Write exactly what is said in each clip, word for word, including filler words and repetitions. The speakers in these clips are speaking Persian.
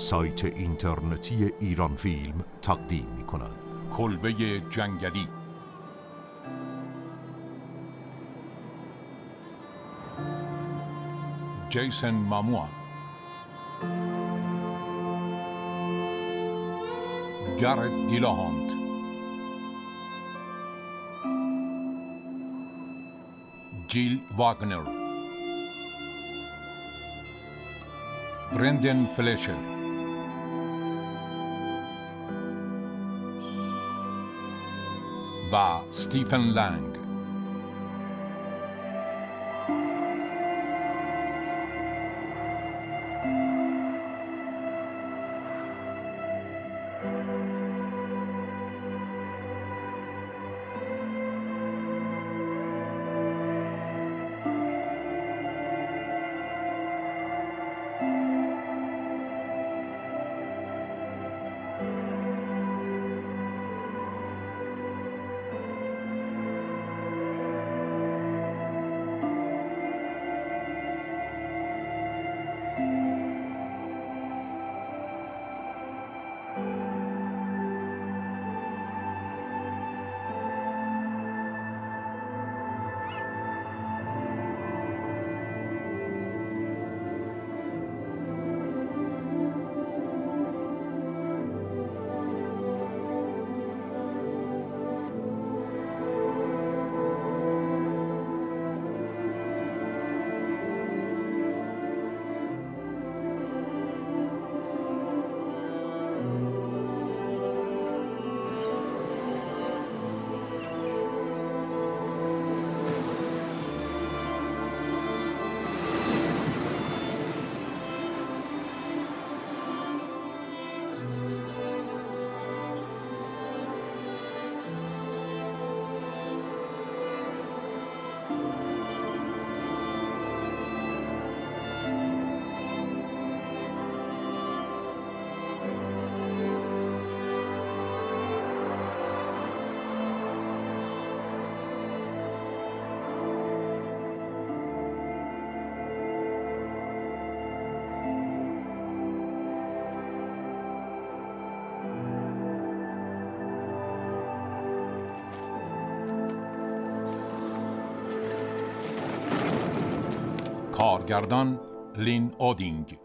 سایت اینترنتی ایران فیلم تقدیم می کند. کلبه جنگلی. جیسن ماموا، گارت دیلاهانت، جیل واگنر، برندن فلشر، و استیفن لنگ. کارگردان لین اودینگ.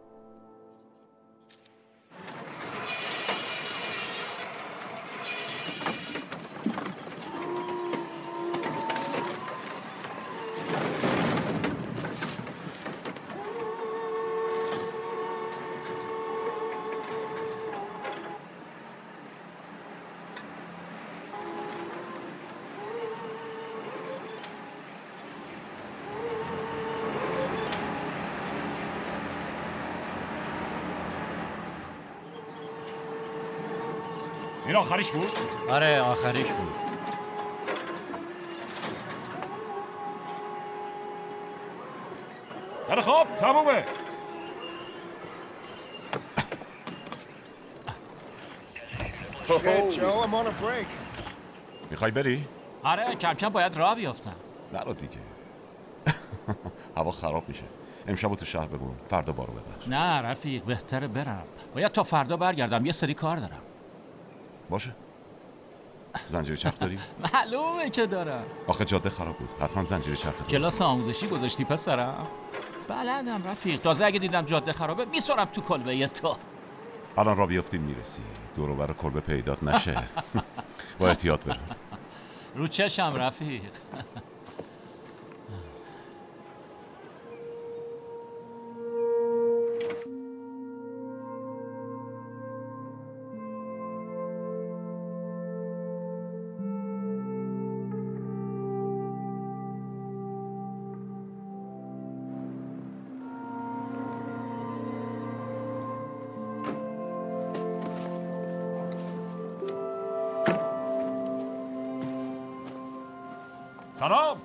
این آخریش بود؟ آره آخریش بود. خیلی خوب تمومه. میخوای بری؟ آره کم کم باید راه بیافتم. نرو دیگه. هوا خراب میشه. امشب تو شهر بمون، فردا بارو ببر. نه رفیق بهتره برم. باید تا فردا برگردم، یه سری کار دارم. باشه. زنجیر چرخ داری؟ معلومه که دارم. آخه جاده خراب بود، حتما زنجیر چرخ داری. کلاس آموزشی گذاشتی پسرم؟ بلدم رفیق، تازه اگه دیدم جاده خرابه میسرم تو کلبه ی تو. الان را بیافتیم میرسی، دور و بر کلبه پیدات نشه. با احتیاط برو. رو چشم رفیق. سلام.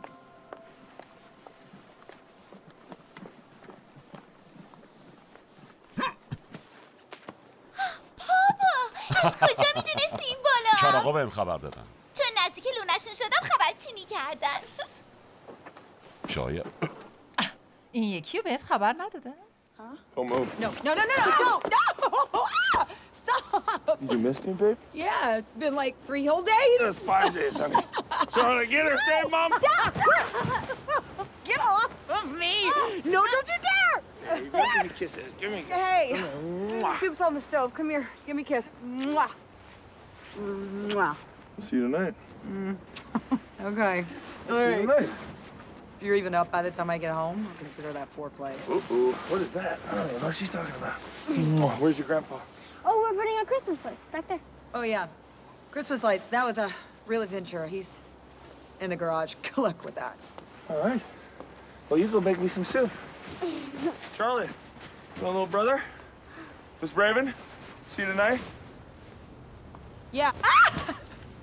بابا از کجا میدونستی این بالا؟ چراغا بهم خبر دادن. چون نزدیک لونشون شدم خبرچینی کردن. شاید این یکی رو بهت خبر ندادن؟ Don't move. No, no, no, no, no, don't, no! oh, stop! Did you miss me, babe? Yeah, it's been like three whole days. That's five days, honey. Trying to get her, say, Mom. Stop! Get off of me! No, don't you dare! Hey, give me kisses. Give me kisses. Hey, Mwah. soup's on the stove. Come here, give me a kiss. Mwah. Mwah. See you tonight. Mm. Okay. See you tonight. If you're even up by the time I get home, I'll consider that foreplay. Ooh, what is that? I don't even know what she's talking about. Where's your grandpa? Oh, we're putting on Christmas lights back there. Oh, yeah. Christmas lights. That was a real adventure. He's in the garage. Good luck with that. All right. Well, you go make me some soup. Charlie, my little brother. Miss Braven, see you tonight? Yeah. Ah!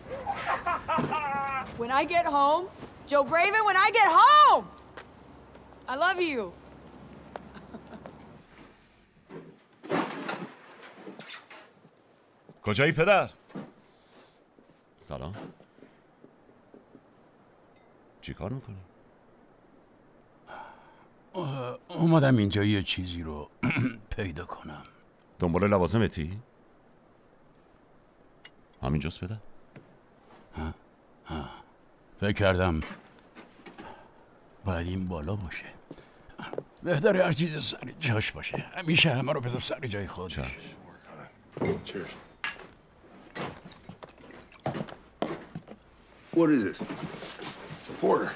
When I get home, Joe Braven, when I get home! I love you. کجایی پدر؟ سلام. چی کار میکنی؟ اومدم اینجا یه چیزی رو پیدا کنم. دنبال لوازمتی؟ همینجاست پدر؟ ها ها فکر کردم باید این بالا باشه. بهتره هر چیز سر جاش باشه. همیشه همه رو بذار سر جای خودش. Cheers. What is this? It's a porter.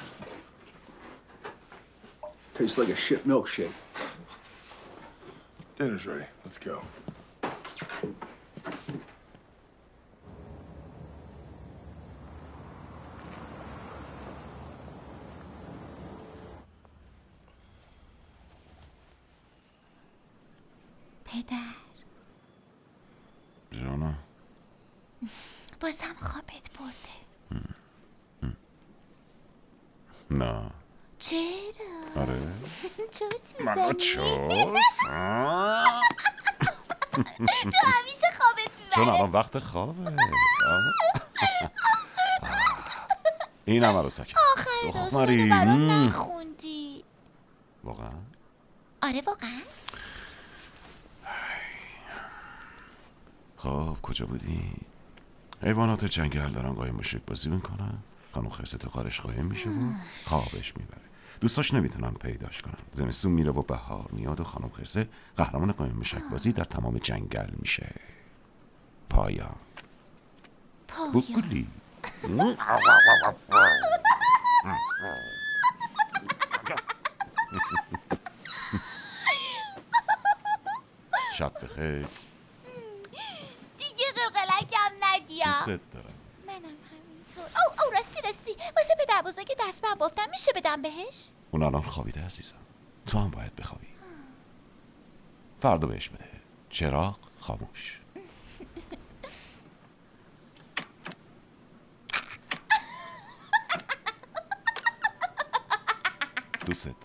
Tastes like a shit milkshake. Dinner's ready. Let's go. پدر جانا بازم خوابت برده. نه چرا؟ آره چرت منو میزنی؟ چوت تو همیشه خوابت چون میبره. الان وقت خوابه این هم عروسکه آخر داستانو برام نخوندی. واقعا؟ آره واقعا. خب کجا بودی؟ حیوانات جنگل دارن قایم مشک بازی میکنن. خانم خرسه تو قارش قایم میشه و خوابش میبره. دوستاش نمیتونن پیداش کنن. زمستون میره و بهار میاد و خانم خرسه قهرمان قایم مشک بازی در تمام جنگل میشه. پایان. بگولی شب بخیر. دیگه قلقلکم ندیا. دوست دارم. منم همینطور. او او راستی راستی واسه پدر بزرگ دست من بافتم میشه بدم بهش؟ اون الان خوابیده عزیزم. تو هم باید بخوابی. فردا بهش بده. چراغ خاموش. دوست دارم.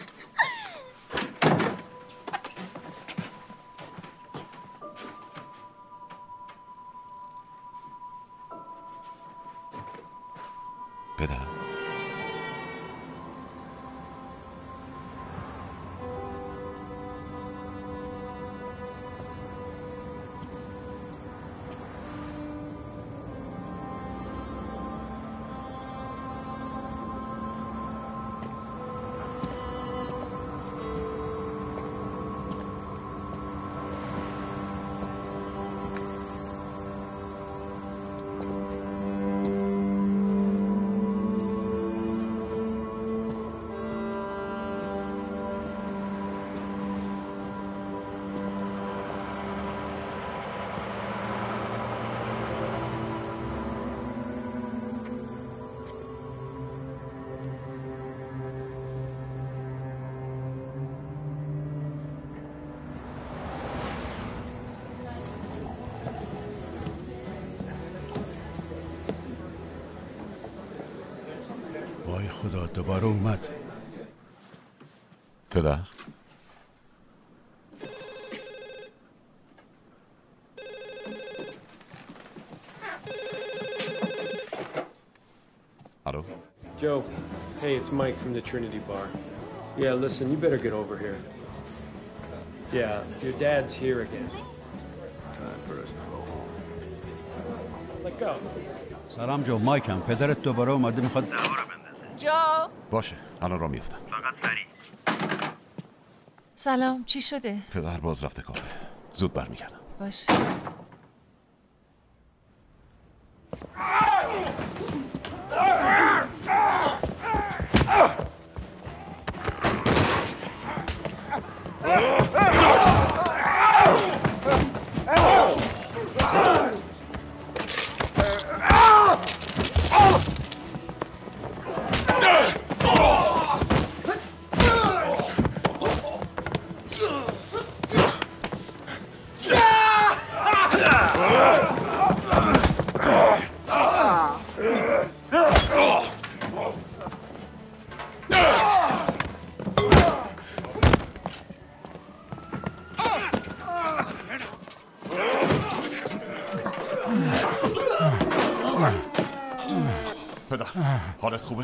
پدر وای خدا دوباره اومد. پدر Hello? Joe, hey, it's Mike from the Trinity Bar. Yeah, listen, you better get over here. Yeah, your dad's here again. Let go. سلام جو، مایکم. پدرت دوباره اومده میخواد جو باشه الان را میفتم. فقط سریع. سلام، چی شده؟ پدر باز رفته کاره. زود برمیگردم. باشه. پدر حالت خوبه؟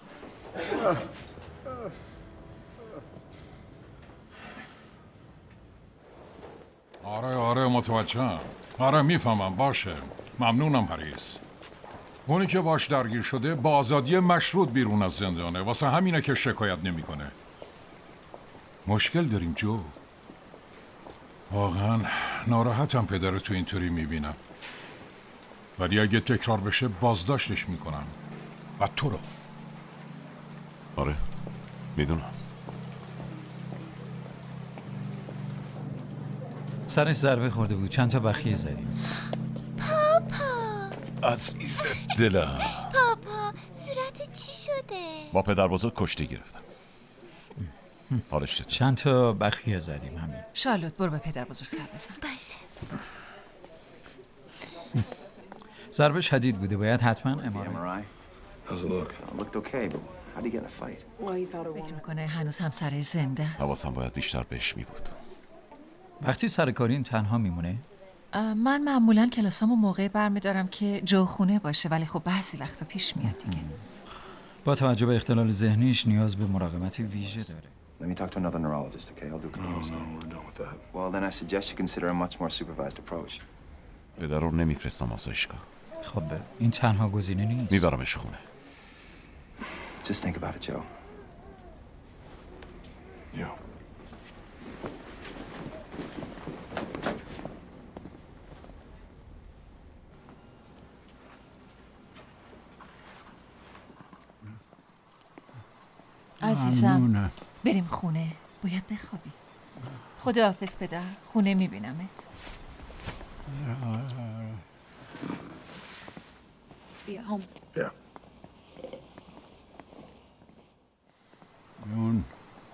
آره آره متوجهم. آره میفهمم. باشه ممنونم هریس. اونی که باش درگیر شده با آزادی مشروط بیرون از زندانه، واسه همینه که شکایت نمیکنه. مشکل داریم جو. واقعا ناراحتم پدر تو اینطوری میبینم، ولی اگه تکرار بشه بازداشتش میکنم و تو رو. آره میدونم. سرش ضربه خورده بود، چند تا بخیه زدیم. پاپا عزیز دلم. پاپا صورت چی شده؟ با پدر بزرگ کشتی گرفتم. حالش چطور؟ چند تا بخیه زدیم همین. شارلوت برو به پدر بزرگ سر بزن. باشه. ضربه شدید بوده، باید حتما ام‌آر آی. فکر میکنه هنوز همسرش زنده است. حواسم باید بیشتر بهش می بود. وقتی سر کارین تنها میمونه؟ من معمولا کلاسامو موقع برمیدارم که جو خونه باشه، ولی خب بعضی وقتا پیش میاد دیگه. با توجه به اختلال ذهنیش نیاز به مراقبت ویژه داره. Let me talk to another neurologist, okay? I'll do clinical stuff. No, we're done with that. Well, then I suggest you consider a much more supervised approach. پدر رو نمیفرستم آسایشگاه. خب این تنها گزینه نیست. میبرمش خونه. Just think about it, Joe. Yeah. عزیزم بریم خونه، باید بخوابی. خداحافظ پدر، خونه میبینمت. اون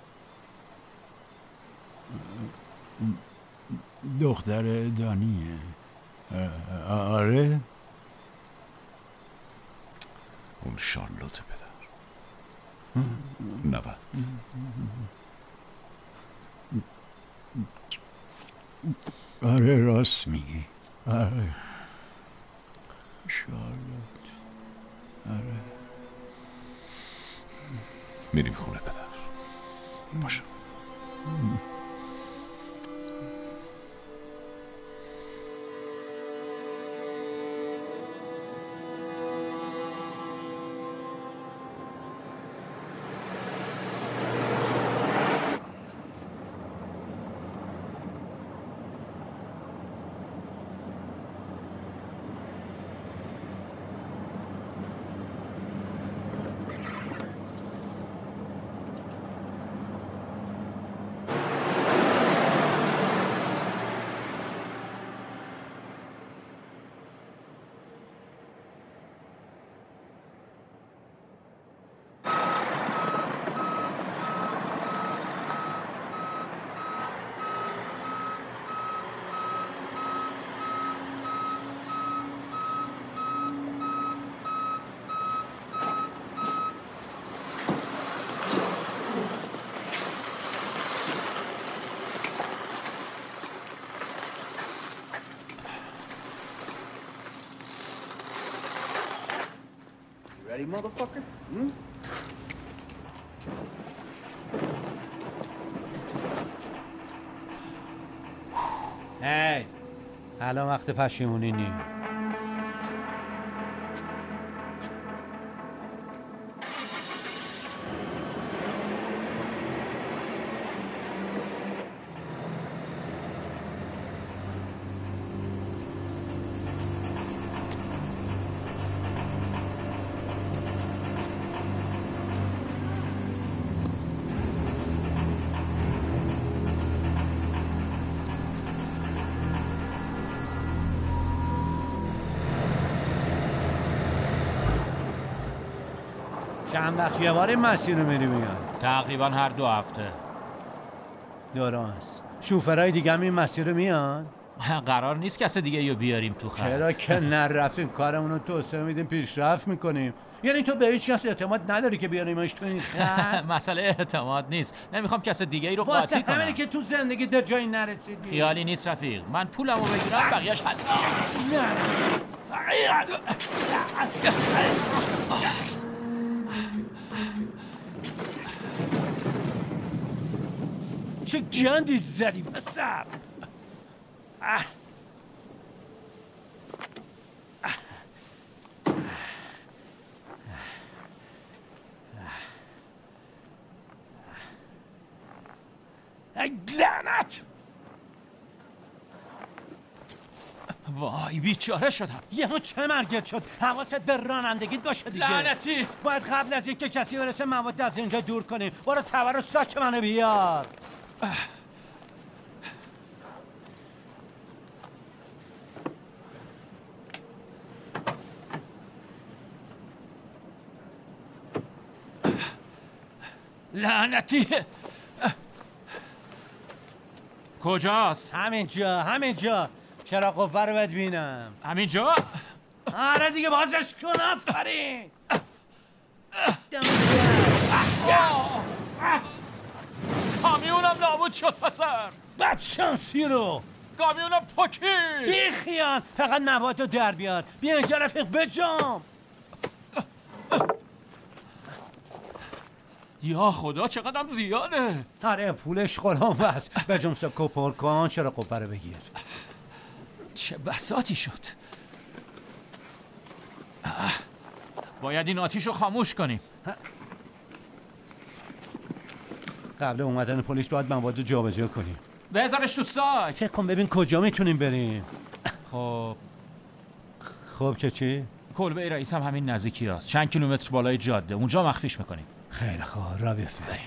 دختر دانیه. آره اون شارلوت پدر. نبود. آره راست میگی. آره شارلوت. آره میریم خونه پدر. باشه. Ready, motherfucker? Hmm? هی الان وقت پشیمونی نی. چند وقت یه بار این مسیر رو میری میان؟ تقریبا هر دو هفته. درست. شوفرهای دیگه هم این مسیر رو میان؟ قرار نیست کس دیگه رو بیاریم تو خط. چرا که نرفتیم کارمون رو توسعه میدیم پیشرفت میکنیم. یعنی تو به هیچ کس اعتماد نداری که بیاریمش تو این خط؟ مسئله اعتماد نیست. نمیخوام کس دیگه ای رو قاطی کنم. واسه که تو زندگی در جایی نرسیدی. خیالی نیست رفیق. من پولمو بگیرم بقیه‌اش حل. چه گندی زدی پسر. لعنت. وای بیچاره شدم. یهو چه مرگت شد؟ حواست به رانندگی باشه دیگه. لعنتی. باید قبل از اینکه کسی برسه مواد از اینجا دور کنیم. برو تبر و ساک منو بیار. لعنتی. کجاست؟ همینجا همینجا. چرا قوه رو بهت بینم. همینجا؟ آره دیگه بازش کن. آفرین. کامیونم نابود شد پسر. بد شانسی رو. کامیونم تو کی؟ بی خیان. فقط مواد رو در بیار. بیا اینجا رفیق بجام. یا خدا چقدرم زیاده. آره پولش خورم بس. بجام سکو پر کن. چرا قوه رو بگیر. چه بساطی شد. باید این آتیش رو خاموش کنیم. قبل اومدن پلیس باید مواد رو جابجا کنیم. بذارش تو ساک. فکر کن ببین کجا میتونیم بریم. خب خب که چی؟ کلبه رئیس هم همین نزدیکی هست. چند کیلومتر بالای جاده. اونجا مخفیش میکنیم. خیلی خوب را بیفته.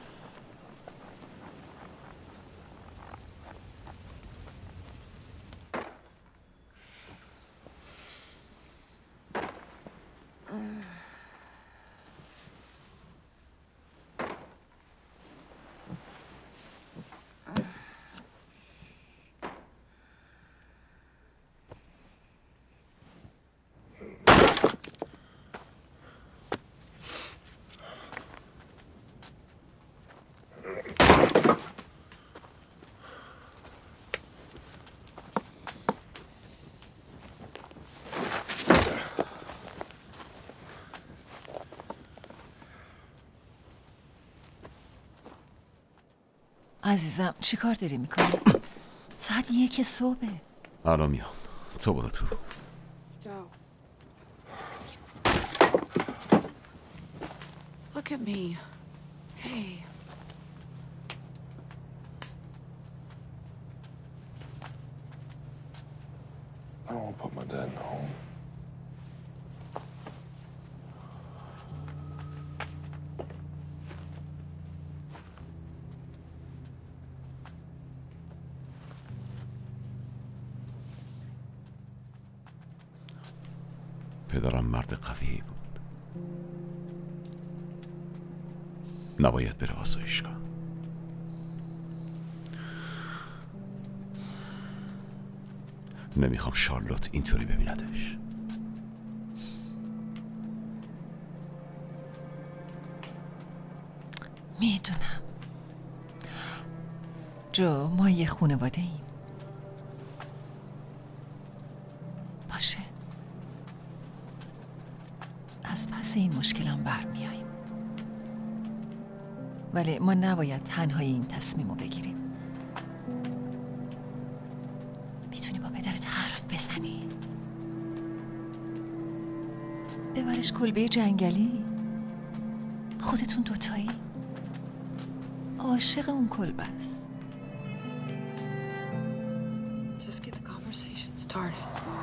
عزیزم چی کار داری میکنی؟ ساعت یک صبحه. الان میام. تو برو تو. Look at me. Hey. I don't want to put my dad in a home. پدرم مرد قوی بود. نباید بره آسایشگاه. نمیخوام شارلوت اینطوری ببیندش. میدونم جو، ما یه خانواده ایم. باشه، از پس این مشکلم برمیاییم، ولی ما نباید تنهایی این تصمیمو بگیریم. میتونی با پدرت حرف بزنی، ببرش کلبه جنگلی، خودتون دوتایی. عاشق اون کلبه است. Just get the conversation started.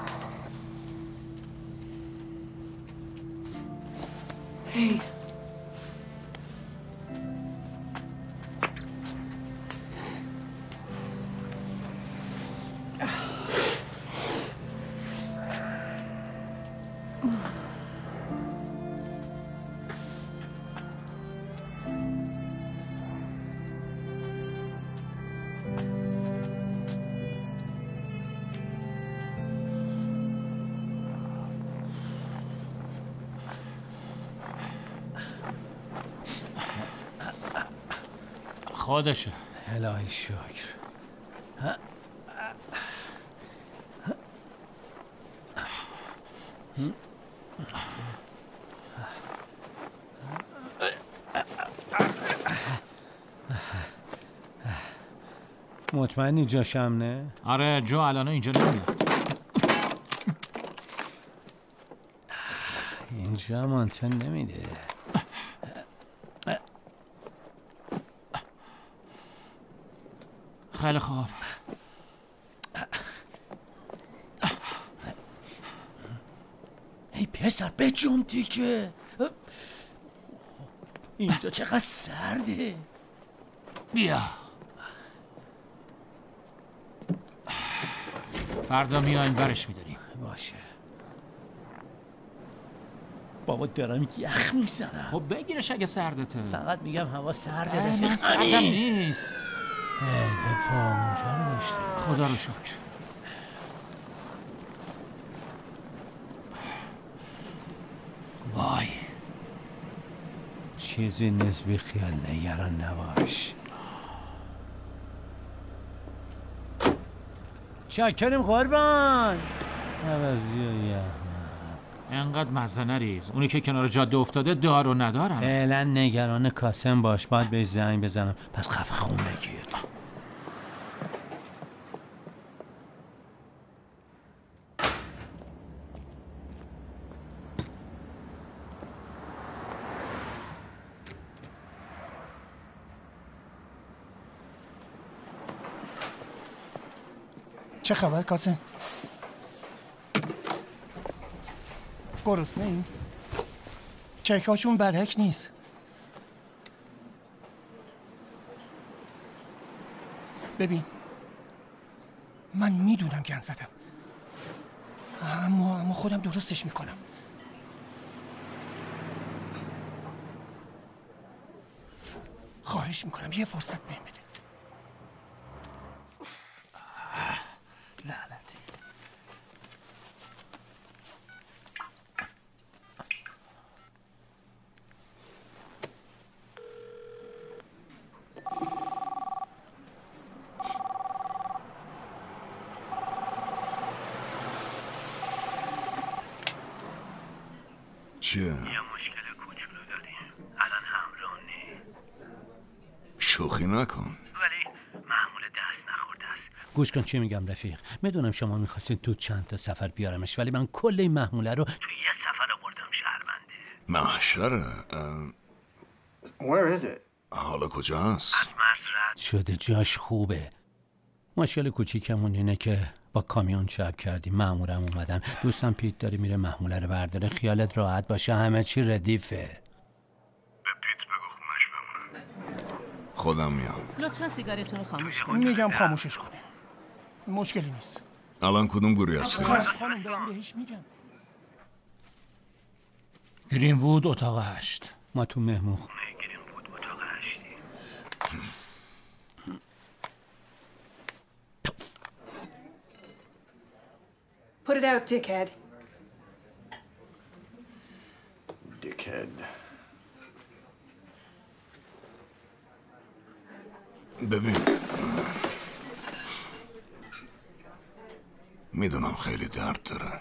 Hey. خودشه. الهی شکر. مطمئنی جاش امنه؟ آره جو الان اینجا نمیاد. اینجا مانتن نمیده. خیلی خوب. ای پسر بجم دیگه. اینجا چقدر سرده. بیا. فردا میایم برش میداریم. باشه. بابا دارم یخ میزنم. خب بگیرش اگه سردته. فقط میگم هوا سرده. من سردم نیست. ای بپا اونجا رو داشته. خدا رو شکر. وای. چیزی نیست بی خیال نگران نباش. شاکریم قربان. عوضی و یه انقدر مزه نریز. اونی که کنار جاده افتاده دار و ندارم. فعلا نگران کاسم باش. باید بهش زنگ بزنم. پس خفه خون بگیر. چه خبر کاسم؟ گرسنه این؟ کیکاشون برحک نیست. ببین من میدونم گند زدم، اما اما خودم درستش میکنم. خواهش میکنم یه فرصت بهم بده. لعنتی. چیه؟ یه مشکل کوچولو داریم. الان همراه نی. شوخی نکن. ولی محمول دست نخورده است. گوش کن چی میگم رفیق. میدونم شما میخواستین تو چند تا سفر بیارمش، ولی من کل این محموله رو تو یه سفر آوردم شهرونده. محشره. Where is it? حالا کجاست؟ از مرز رد شده. جاش خوبه. مشکل کوچیکمون اینه که با کامیون چپ کردیم، مامورم اومدن. دوستم پیت داره میره محموله رو برداره. خیالت راحت باشه همه چی ردیفه. به پیت بگو خونش بمونه. خودم میام. لطفا سیگارتون رو خاموش کنید. میگم خاموشش کنه. مشکلی نیست. الان کدوم گوری هستی؟ خانم برم بهش میگم. گرین وود اتاق هشت. ما تو مهمون خونه گرین وود اتاق هشتی. Put it out, dickhead. Dickhead. ببین میدونم خیلی درد داره.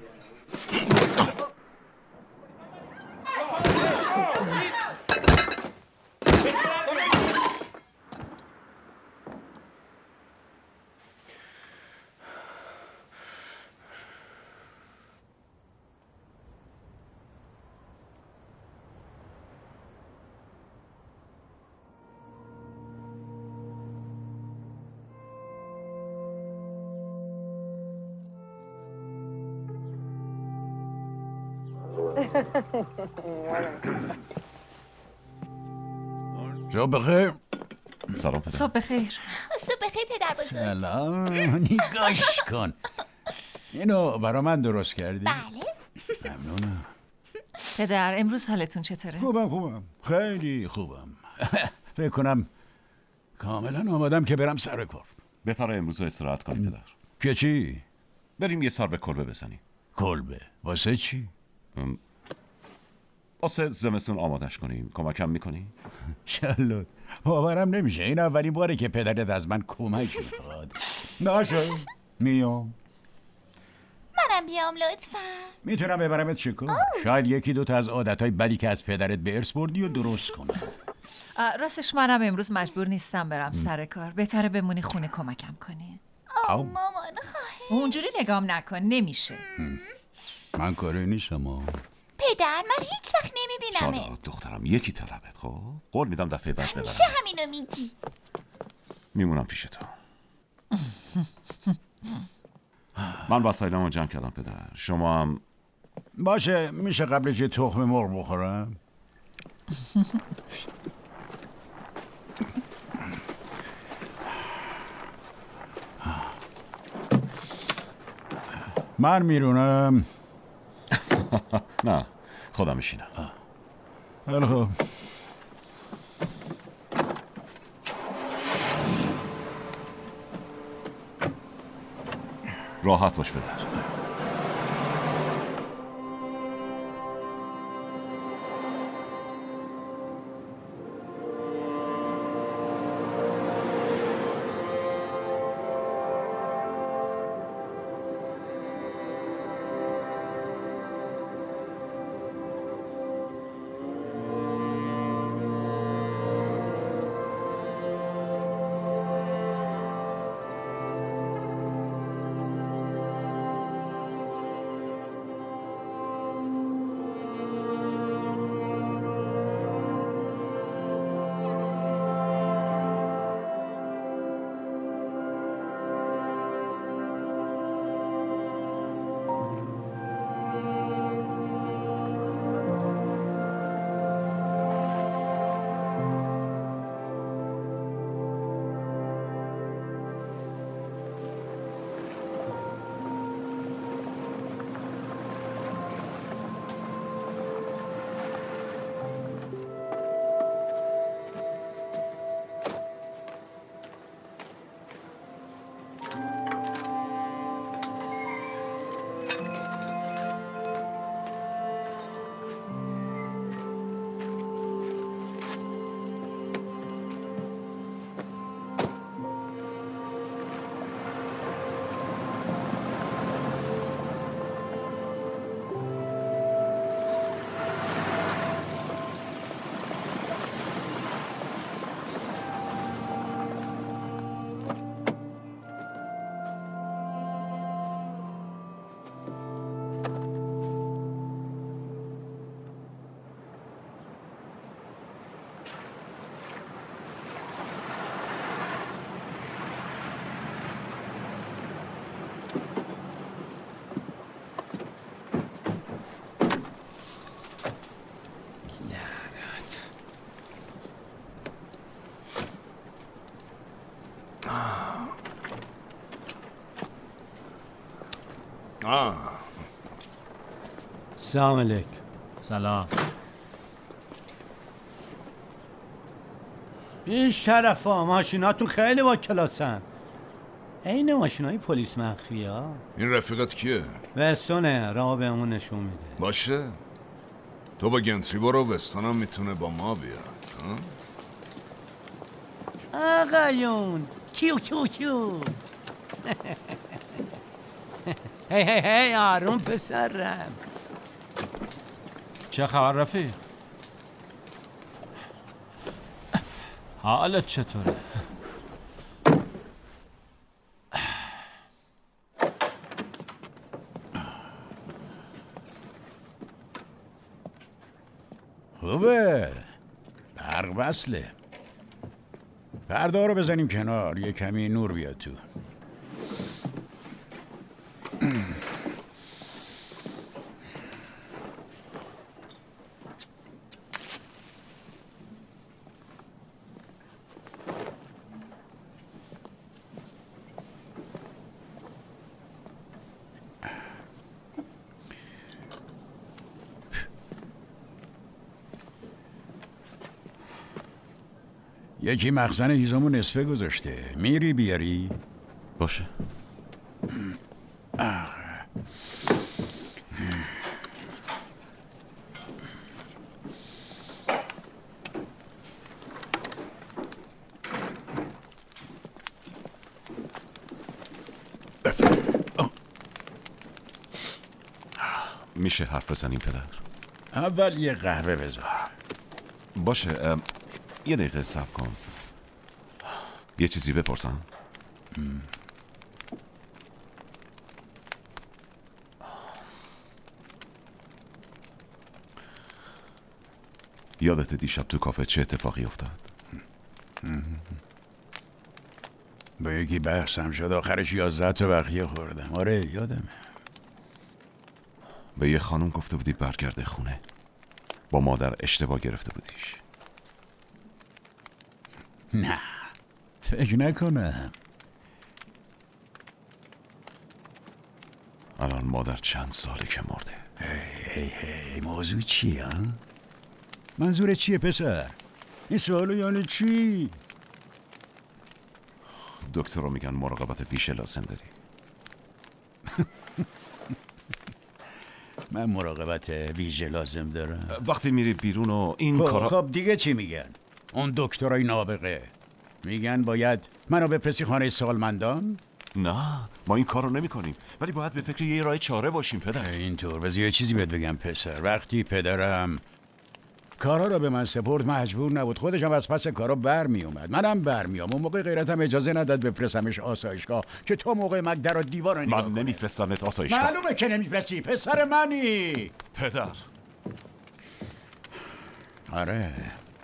صبح بخیر. سلام پدر. صبح بخیر. صبح بخیر پدر بزرگ. سلام. نگاش کن. اینو برا من درست کردی؟ بله. ممنونم. پدر امروز حالتون چطوره؟ خوبم خوبم. خیلی خوبم. فکر کنم کاملا آمادم که برم سر کار. بهتره امروز رو استراحت کنیم پدر. که چی؟ بریم یه سر به کلبه بزنیم. کلبه؟ واسه چی؟ واسه زمستون آمادش کنیم. کمکم میکنی؟ شالوت باورم نمیشه این اولین باره که پدرت از من کمک میخواد. باشه میام. منم بیام لطفا. میتونم ببرمت چیکار؟ شاید یکی دوتا از عادتهای بدی که از پدرت به ارث بردی و درست کنم. راستش منم امروز مجبور نیستم برم سر کار. بهتره بمونی خونه کمکم کنی. آه مامان خواهر. اونجوری نگام نکن، نمیشه. من کاری نیستم. پدر من هیچ وقت نمیبینمه. شالوت دخترم یکی طلبت. خب قول میدم دفعه بعد ببرم. همیشه همینو میگی. میمونم پیش تو. من وسایلمو جمع کردم پدر. شما هم باشه. میشه قبلش یه تخم مرغ بخورم؟ من میرونم. نه خودم میشینم. خیلی خوب. راحت باش پدر. آه. سلام علیک. سلام. بیش طرفا ماشیناتون خیلی با کلاسن. این ماشینای پلیس مخفی ها. این رفیقت کیه؟ وستونه. راه بهمون نشون میده. باشه. تو با گنتری برو، وستون هم میتونه با ما بیاد. آقایون کیو کیو کیو. هی هی هی آروم پسرم. چه خبر رفیق؟ حالت چطوره؟ خوبه. برق وصله. پرده رو بزنیم کنار، یه کمی نور بیاد تو. یکی مخزن هیزمو نصفه گذاشته. میری بیاری؟ باشه. میشه حرف بزنیم پدر؟ اول یه قهوه بذار. باشه. یه دقیقه صبر کن. یه چیزی بپرسم؟ ام. یادت دیشب تو کافه چه اتفاقی افتاد؟ با یکی بحثم شد، آخرش یازده تا بقیه خوردم. آره یادمه. به یه خانم گفته بودی برگرده خونه. با مادر اشتباه گرفته بودیش. نه فکر نکنم. الان مادر چند ساله که مرده. هی هی هی موضوع چیه؟ منظور چیه پسر؟ این سوالو یعنی چی؟ دکتر رو میگن مراقبت ویژه لازم داری. من مراقبت ویژه لازم دارم؟ وقتی میری بیرون و این خب کارا... خب دیگه چی میگن؟ اون دکترای نابغه میگن باید منو بفرستی خانه سالمندان؟ نه ما این کار رو نمی کنیم، ولی باید به فکر یه راه چاره باشیم پدر. اینطور بذار یه چیزی بهت بگم پسر. وقتی پدرم کارا رو به من سپرد مجبور نبود، خودش هم از پس کارا بر می اومد. منم بر میام. اون موقع غیرتم اجازه نداد بفرستمش آسایشگاه که تو موقع مک در و دیوار رو نگاه من نمیفرستمت آسایشگاه. معلومه که نمیفرستی، پسر منی. پدر آره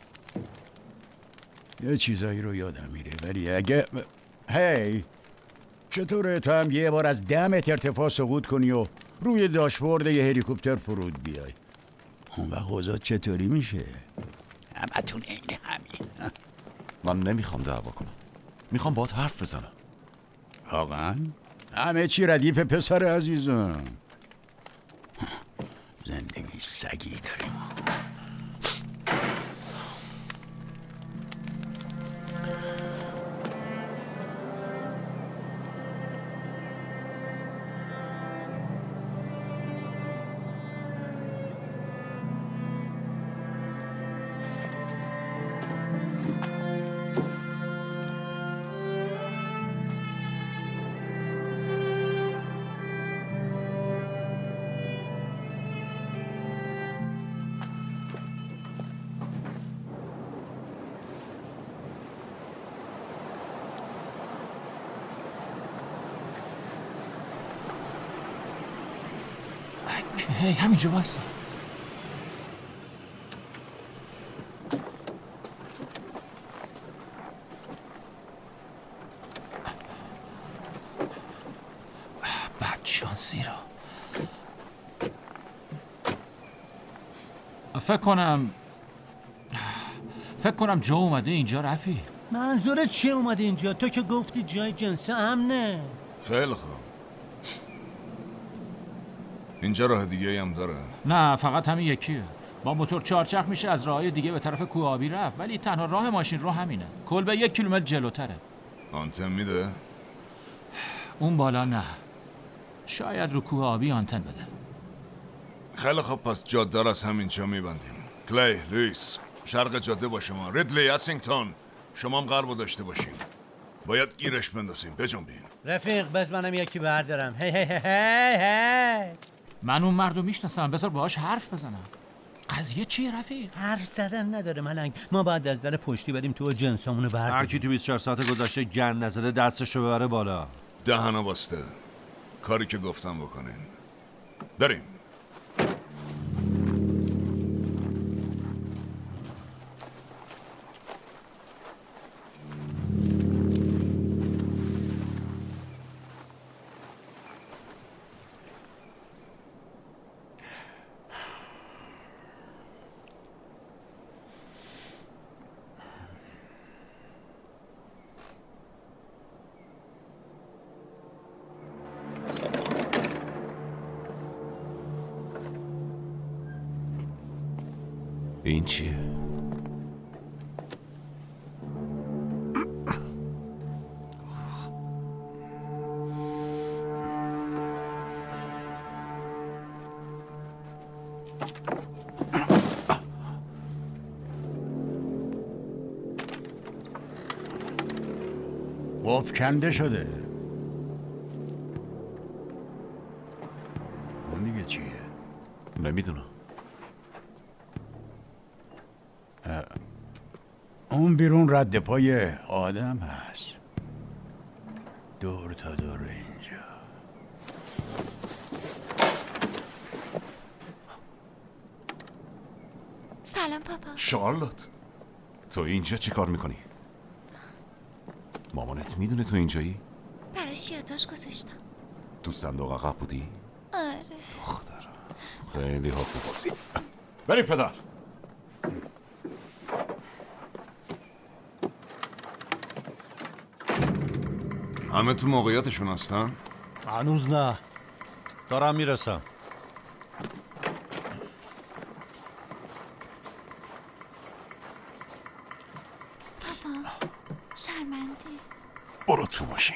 یه چیزایی رو یادم میره، ولی اگه هی چطوره تو هم یه بار از ده متر ارتفاع سقوط کنی و روی داشبورد یه هلیکوپتر فرود بیای؟ اون وقت اوضاع چطوری میشه؟ همتون عین همین. من نمیخوام دعوا کنم، میخوام باهات حرف بزنم. واقعا؟ همه چی ردیف پسر عزیزم. زندگی سگی داریم. هی همینجا وایسا. بد شانسی رو فکر کنم فکر کنم جو اومده اینجا. رفیق منظورت چیه اومده اینجا؟ تو که گفتی جای جنس امنه. خیلی خوب. اینجا راه دیگه هم داره؟ نه فقط همین یکیه. با موتور چهارچرخ میشه از راههای دیگه به طرف کوه آبی رفت، ولی تنها راه ماشین رو همینه. کلبه یک کیلومتر جلوتره. آنتن میده؟ اون بالا نه، شاید رو کوه آبی آنتن بده. خیلی خوب، پس جاده را از همینجا میبندیم. کلی، لوئیس، شرق جاده با شما. ریدلی، اسینگتون، شما هم غربو داشته باشین. باید گیرش بندازیم. بجنبین. رفیق بز منم یکی بردارم. هی هی هی هی هی. من اون مردو میشناسم، بذار باهاش حرف بزنم. قضیه چیه رفیق؟ حرف زدن نداره ملنگ. ما بعد از در پشتی بریم تو جنسامونو برداریم. هر کی تو بیست و چهار ساعت گذشته گند نزده دستشو ببره بالا. دهنا باسته. کاری که گفتم بکنین. بریم. این چیه؟ قفل کنده شده. اون دیگه چیه؟ نمیدونم. اون بیرون رد پای آدم هست. دور تا دور اینجا. سلام پاپا. شارلوت، تو اینجا چی کار میکنی؟ مامانت میدونه تو اینجایی؟ براش یادداشت گذاشتم. تو صندوق عقب بودی؟ آره. دخترم خیلی حق بازی. بریم پدر. همه تو موقعیتشون هستن؟ هنوز نه. دارم میرسم. پاپا شرمندی. برو تو ماشین.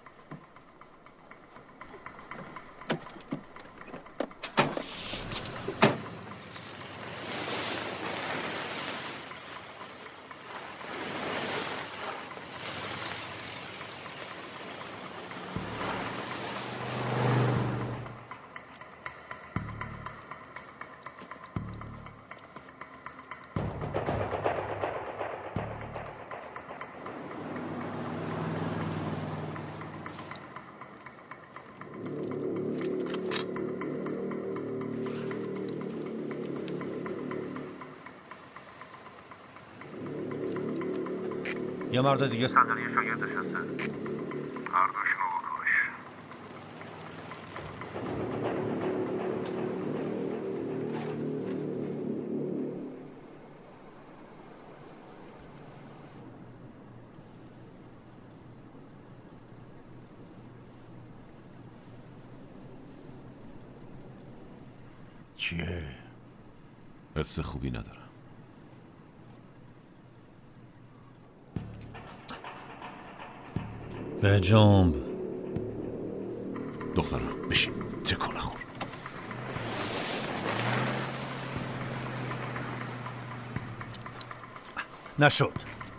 یه مرد دیگه صندلی شاگردش هستن. هر دوشونو بکش. چیه؟ حس خوبی ندارم. به جنب. دخترم بشین، تکون نخور. نشد.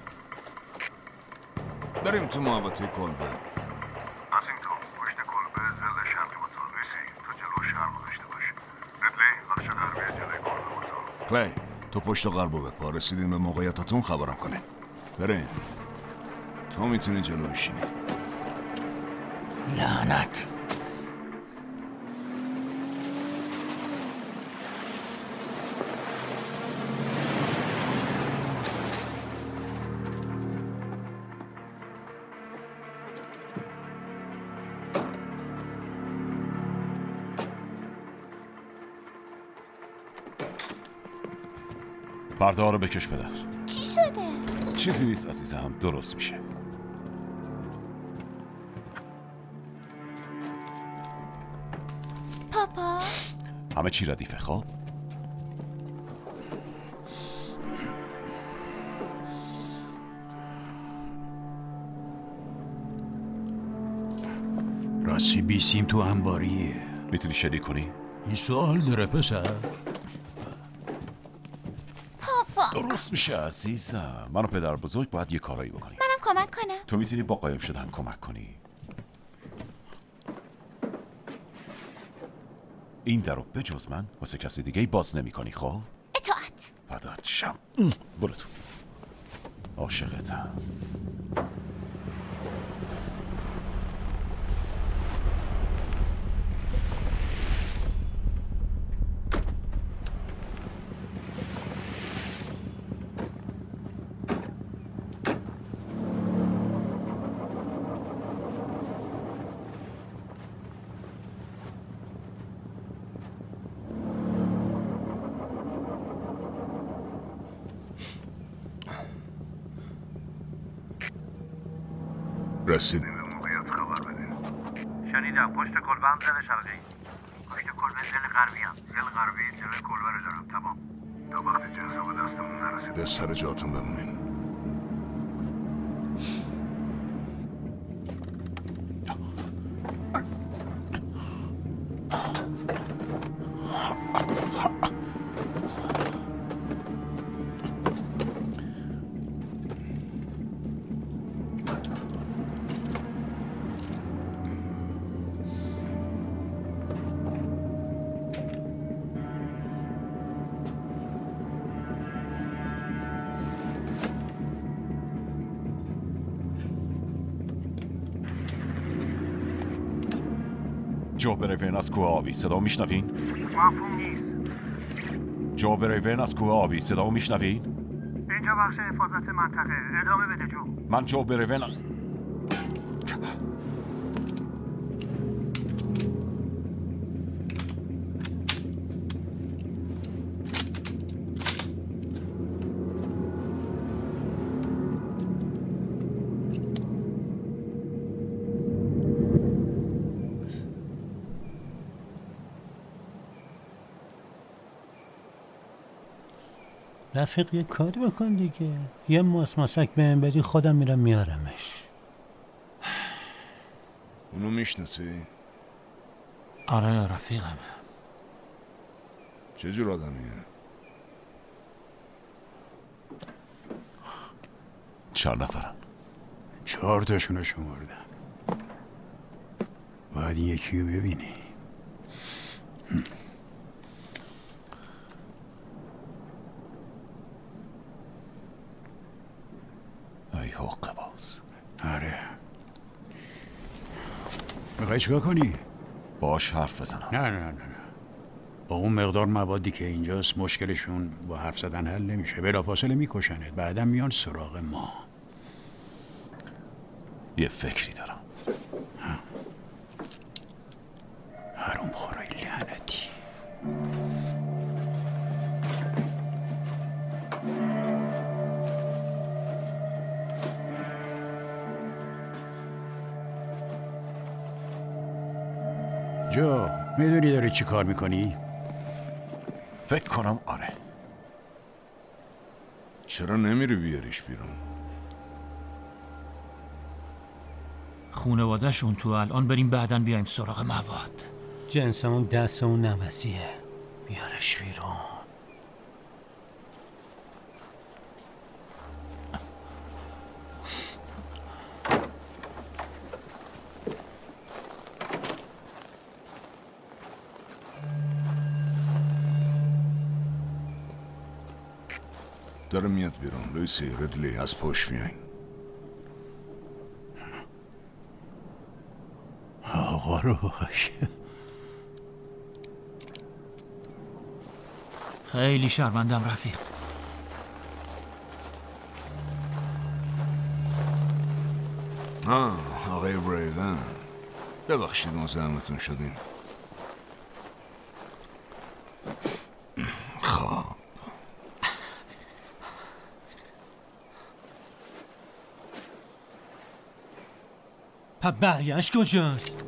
بریم تو محوطه کلبه. هاسینگتون پشت کلبه زل شرقی موتور بیسی تو جلو شرق داشته باش. ریدلی خودشو در بیار جلوی کلبه موتور. کلی تو پشت قلبو بپا. رسیدین به موقعیتاتون خبرم کنین. بریم. تو میتونی جلو بشینی. لعنت. پرده ها رو بکش پدر. چی شده؟ چیزی نیست عزیزم، درست میشه. پاپا همه چی ردیفه. خواب راستی بیسیم تو انباریه. میتونی شریک کنی؟ این سوال داره پسر. پاپا درست میشه عزیزم. من و پدر بزرگ باید یه کارایی بکنیم. منم کمک کنم. تو میتونی با قایم شدن کمک کنی. این در رو به جز من واسه کسی دیگه باز نمی کنی. خب اطاعت. فدات شم. برو تو. عاشقتم. رسیدیم به موقعیت خبر بدین. شنیدم پشت کلبه هم زل شرقی. پشت کلبه زل غربی هم. زل غربی جلوی کلبه رو دارم. تمام. تا وقتی جنسا به دستمون نرسید. به سر جاتون بمونین. جو بریون از کوه آبی، صدا میشنوین؟ مفهوم نیست. جو بریون از کوه آبی، صدا میشنوین؟ اینجا بخش حفاظت منطقه، ادامه بده جو. من جو بریون از... رفیق یه کاری بکن دیگه، یه ماس ماسک بهم بدی خودم میرم میارمش. اونو میشناسی؟ آره رفیقمه. چه جور آدمیه؟ چهار نفرن. چهار تاشونو شمردم. باید یکی رو ببینی. ای حقه باز. آره. میخوای چیکار کنی؟ باش حرف بزنم. نه نه نه نه. با اون مقدار موادی که اینجاست مشکلشون با حرف زدن حل نمیشه. بلافاصله میکشنت، بعدا میان سراغ ما. یه فکری دارم. حروم خورای لعنتی. جو، میدونی داری چی کار میکنی؟ فکر کنم آره. چرا نمیری بیاریش بیرون؟ خونواده‌شون تو الان، بریم بعدن بیایم سراغ مواد. جنسمون دستمون نوسیه، بیارش بیرون. داره میاد بیرون. لویسی، ردلی، از پشت میاین. آقا رو باشه. خیلی شرمندم رفیق. آه آقای بریون، ببخشید مزاحمتون شدیم. خب پا بقیهش کجاست؟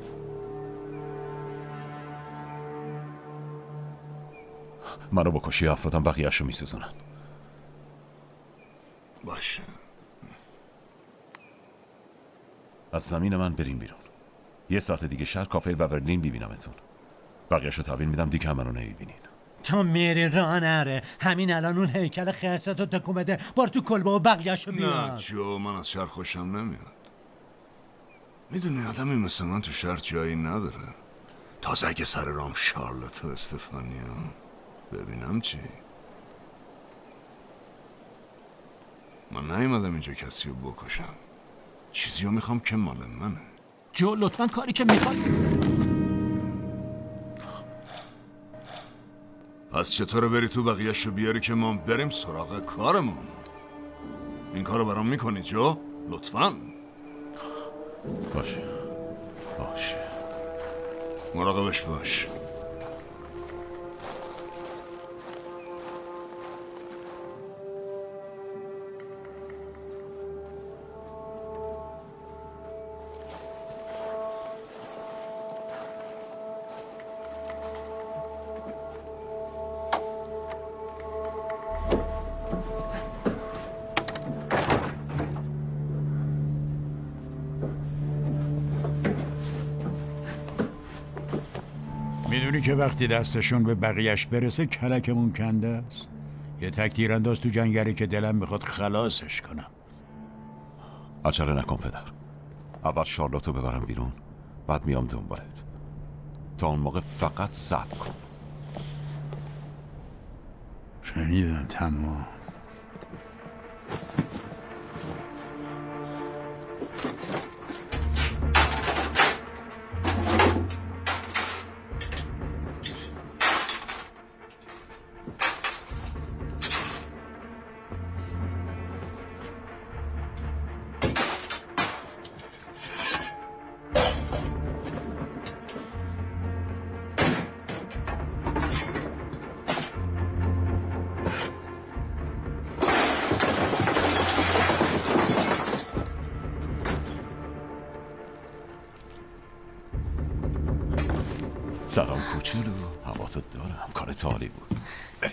منو بکشی افرادم بقیهشو میسوزونن. باشه. از زمین من برین بیرون. یه ساعت دیگه شهر کافه وورلین ببینمتون. بقیهشو تحویل میدم دیگه منو نمیبینین. تو میری راه نره. همین الان اون هیکل خرستو تکون بده، بار تو کلبه و بقیهشو بیار. نه جو، من از شهر خوشم نمیاد. میدونی آدمی مثل من تو شهر جایی نداره. تازه اگه سر رام شارلوت و استفانیا ببینم چی؟ من نیومدم اینجا کسی رو بکشم. چیزی رو میخوام که مال منه. جو لطفا کاری که میخواد. پس چطوره بری تو بقیه‌شو بیاری که ما بریم سراغ کارمون؟ این کارو برام میکنی جو؟ لطفاً. باشه باشه. مراقبش باش. میدونی که وقتی دستشون به بقیهش برسه کلکمون کنده است. یه تک تیرانداز تو جنگلی که دلم میخواد خلاصش کنم. عجله نکن پدر. اول شارلوتو ببرم بیرون، بعد میام دنبالت. تا اون موقع فقط صبر کن. شنیدم تمام. سلام کوچولو، هواتو دارم. کار عالی بود. بریم.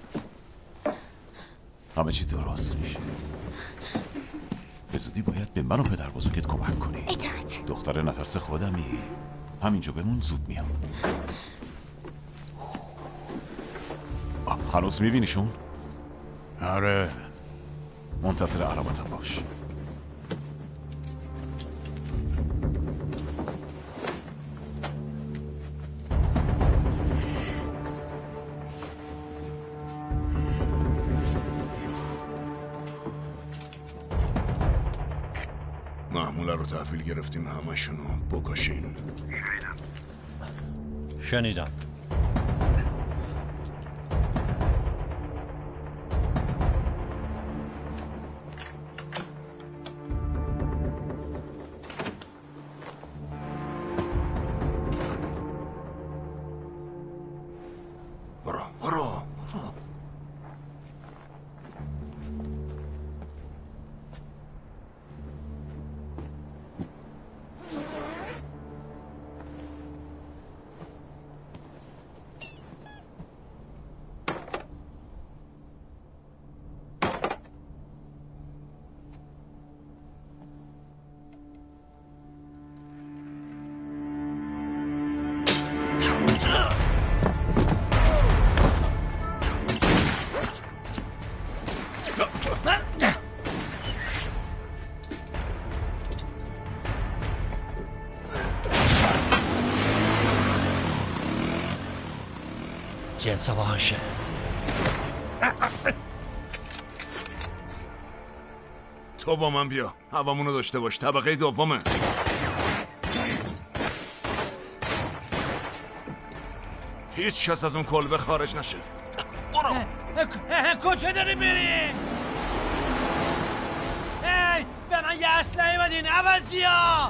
همه چی درست میشه. به زودی باید به من و پدر بزرگت کمک کنی. اطاعت. دختر نترس خودمی. همینجا بمون، زود میام. هنوز میبینیشون؟ آره. منتظر علامتم باش. محموله رو تحویل گرفتیم، همشونو بکشین. شنیدم. برو برو برو. جنس باشه. تو با من بیا، هوامونو داشته باش. طبقه دومه. هیچ کس از اون کلبه خارج نشه. برو. کجا داری میری؟ هی به من یه اسلحه بدین عوضی ها.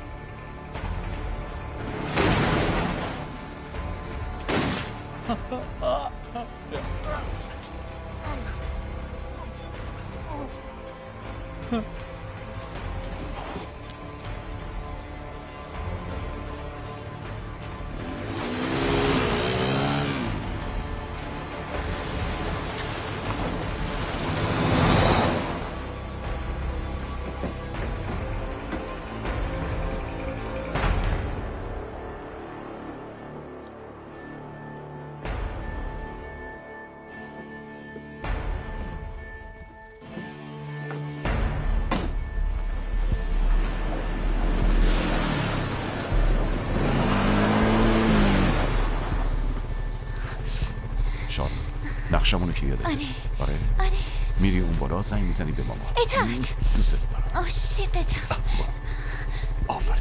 نقشمونو که یادت؟ آره. آره؟ آره. میری اون بالا زنگ میزنی به ماما. اطاعت. دوست دارم. عاشقتم. آفرین.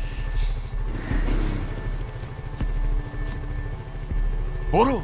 برو.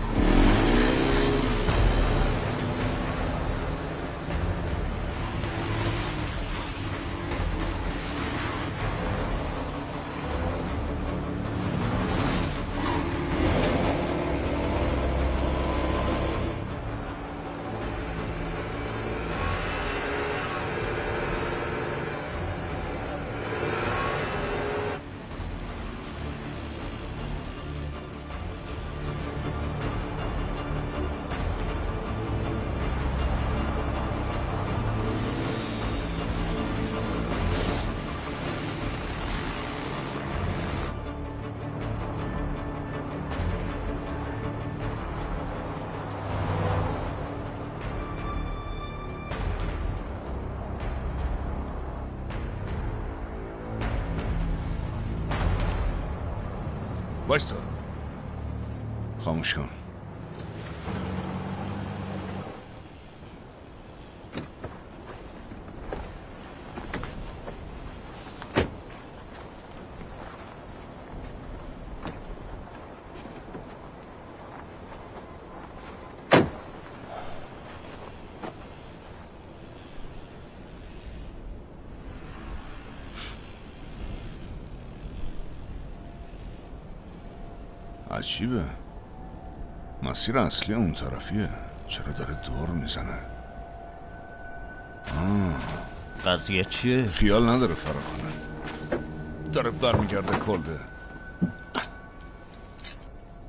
وایستا. خاموش کن. عجیبه، مسیر اصلی اون طرفیه. چرا داره دور میزنه؟ قضیه چیه؟ خیال نداره فرار کنه. داره برمیگرده کلبه.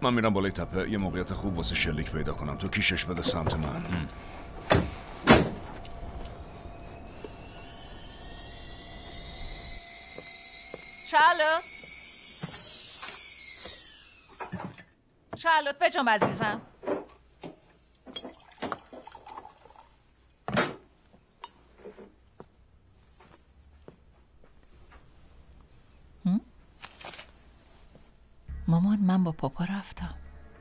من میرم بالای تپه یه موقعیت خوب واسه شلیک پیدا کنم. تو کیشش بده سمت من. شارلوت شارلوت بجام عزیزم. مامان من با پاپا رفتم.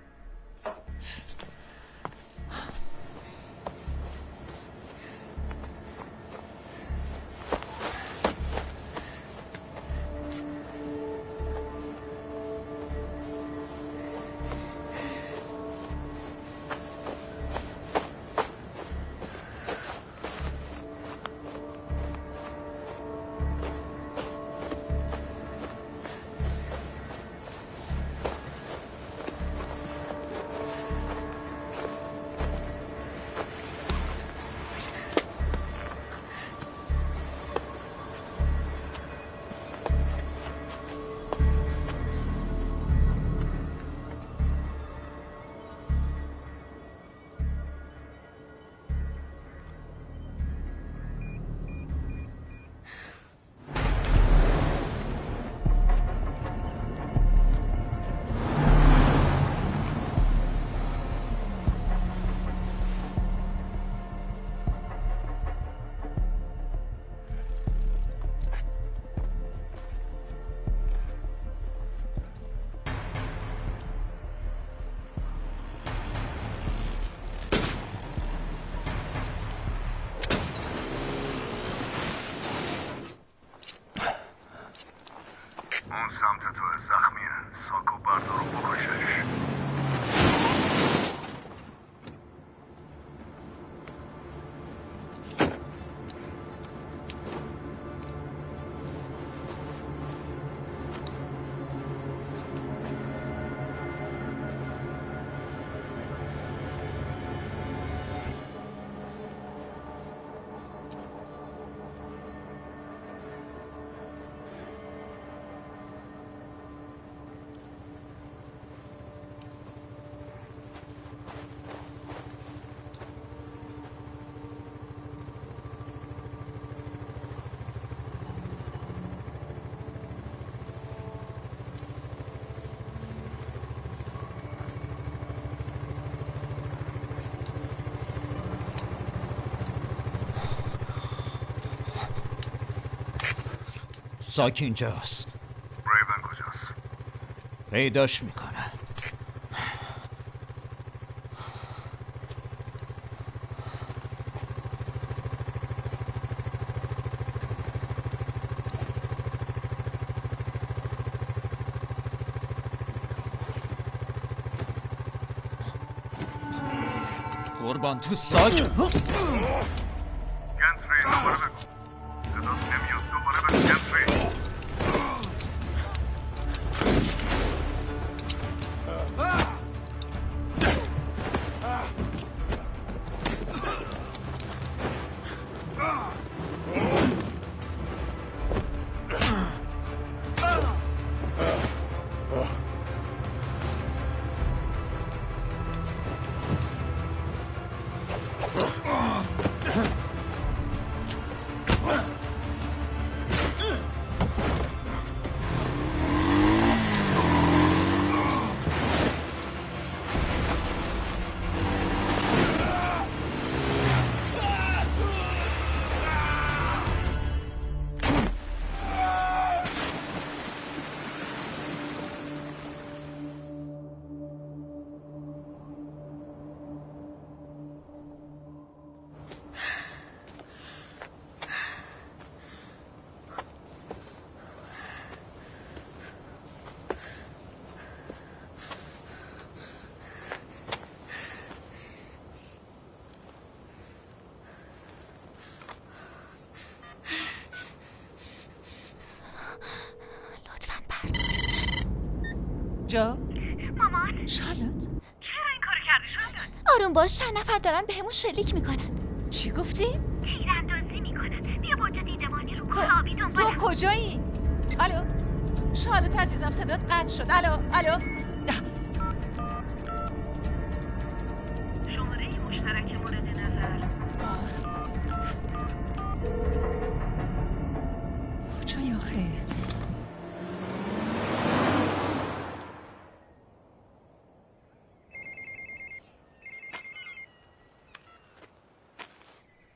اون سمت تو زخمیه. ساکو بردار و بکشش. ساک اینجاست. ریون کجاست؟ پیداش میکنن. قربان تو ساک. گنتری دوباره بگو. صدات نمیاد. دوباره بگو گنتری. جو؟ مامان شارلوت چرا این کارو کردی شارلوت؟ آروم باش. چند نفر دارن بهمون شلیک میکنن. چی گفتی؟ تیراندازی میکنن. بیا برج دیدبانی رو کلابی دنبالم. تو کجایی؟ الو شارلوت عزیزم صدات قطع شد. الو الو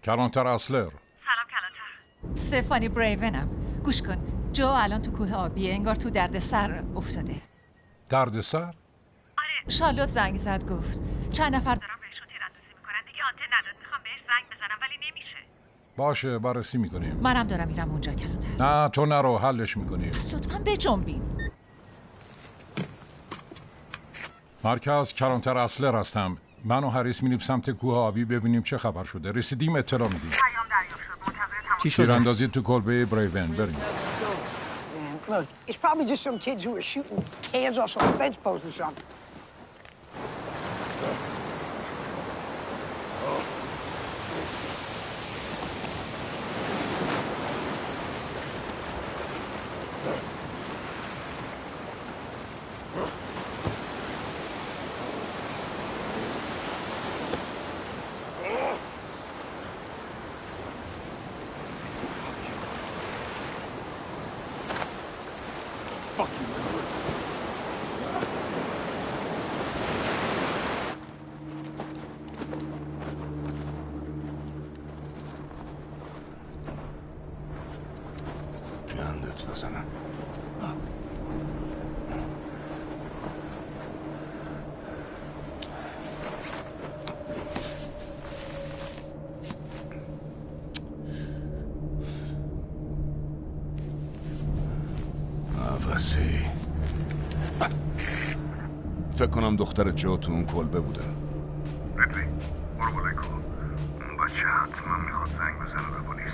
کلانتر اسلر. سلام کلانتر. استفانی بریونم. گوش کن. جو الان تو کوه آبیه، انگار تو دردسر افتاده. دردسر؟ آره، شارلوت زنگ زد گفت چند نفر دارن بهشون تیراندازی میکنن. دیگه آنتن نداد. میخوام بهش زنگ بزنم ولی نمیشه. باشه، بررسی میکنیم. منم دارم میرم اونجا کلانتر. نه تو نرو، حلش میکنیم. پس لطفاً بجنبین. مرکز کلانتر اسلر هستم. من و هریس میریم سمت کوه آبی ببینیم چه خبر شده. رسیدیم اطلاع میدیم. پیام دریافت شد. منتظر تماس. چی شده؟ تیراندازی تو کلبه بریون. بریم. Look, it's probably just some kids who are shooting cans off some fence post or something. جندت بزنم. عوضی فکر کنم دختر جو تو اون کلبه بوده. ردلی برو بالای کو. اون بچه حتما میخواد زنگ بزنه به پلیس.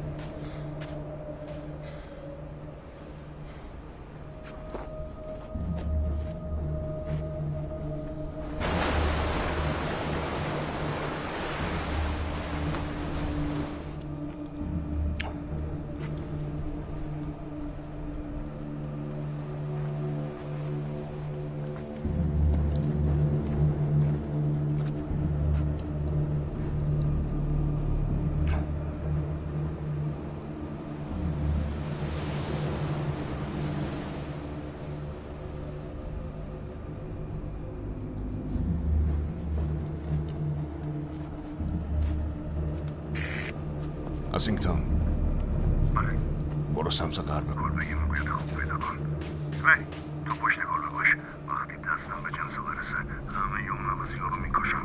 اسینگتون برو سمت غرب کلبه یه موقعیت خوب پیدا کن. کلی تو پشت کلبه باش. وقتی دستم به جنسا برسه همه اون عوضی ها رو میکشم.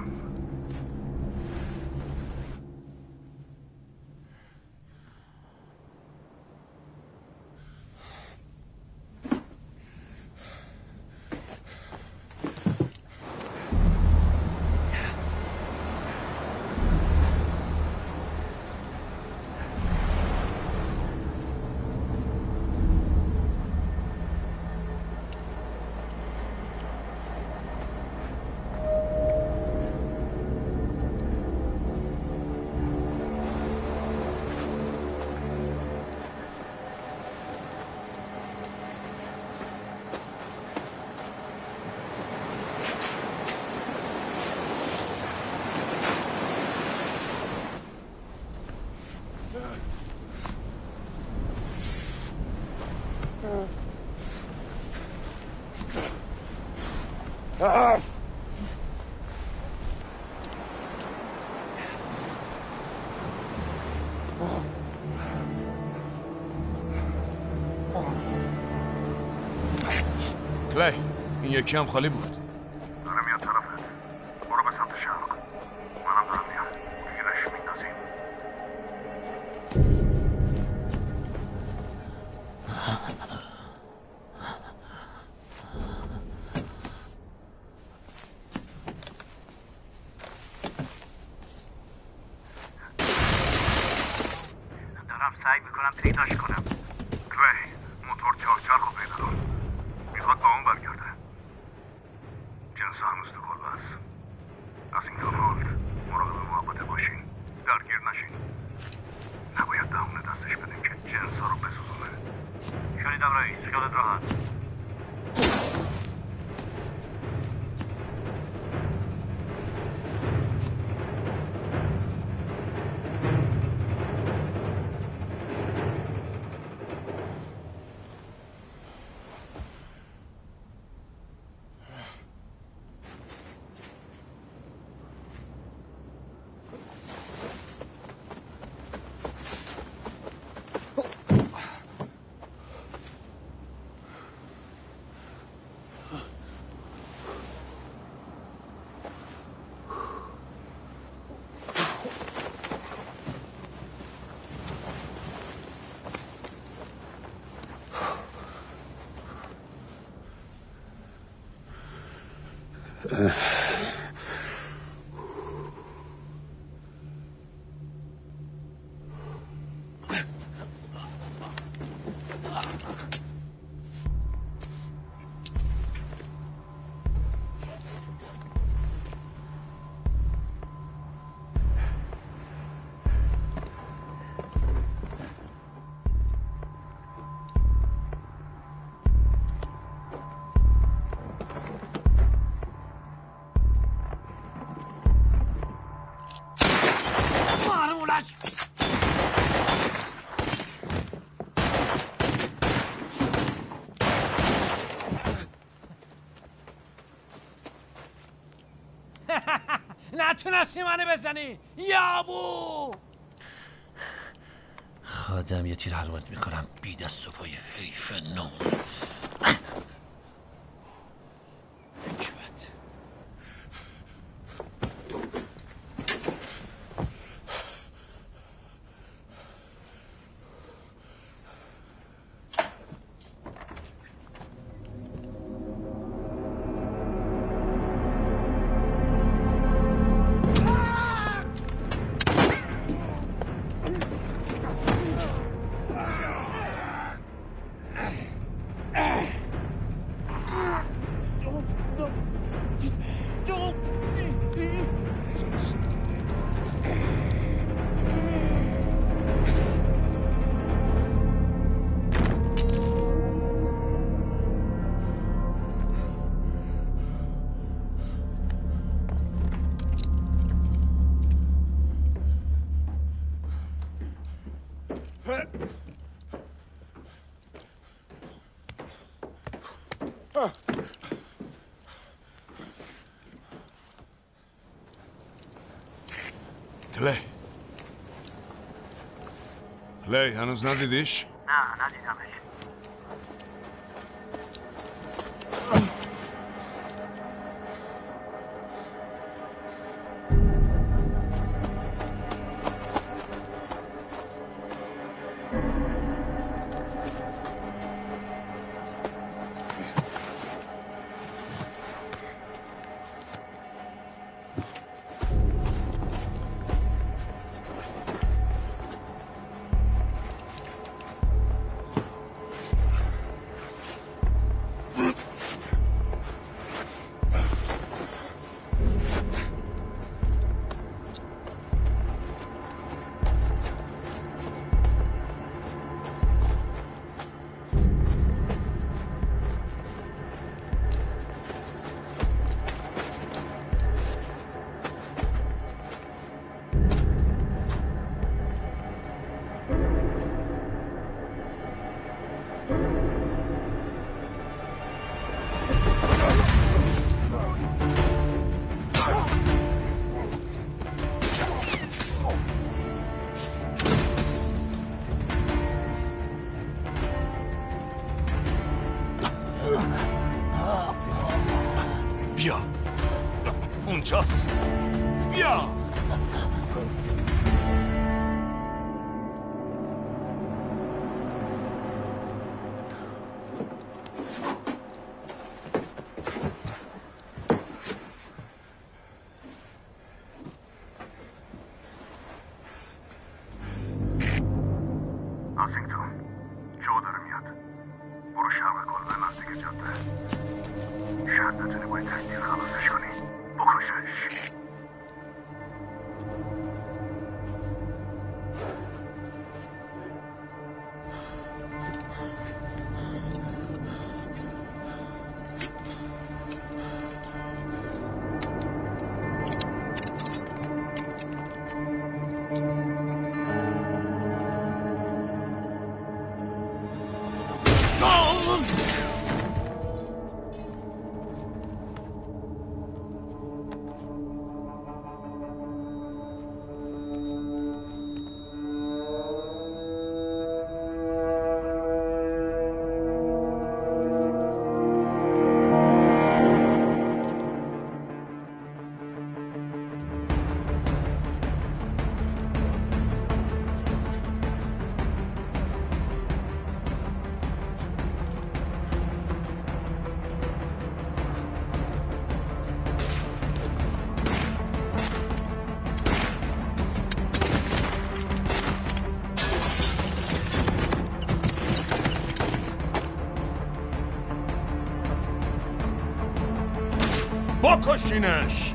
کلی این یکی هم خالی بود. داره میاد طرفت. برو به سمت شرق. منم دارم میام. گیرش میندازیم. دارم سعی میکنم پیداش کنم. کلی موتور چارچر رو پیدا کن. میخواد با اون برگرده. جنس هنوز تو کلبه هست. از این کانال مراقب محبته باشین. درگیر نشین. نباید دهونه دستش بدیم که جنس ها رو بسوزونه. شنیدم رئیس، خیالت راحت. نتونستی منو بزنی یابو. خودم یه تیر حرومت میکنم بی دست و پای حیف نون. کلی کلی هنوز ندیدیش؟ نه ندیدمش. بیا اونجاست بیا ناسینگتون جو داره میاد. برو شرق کلبه نزدیک جاده. شاید بتونی با این تکتیر خلاصش کنی. بکشش. بکشینش.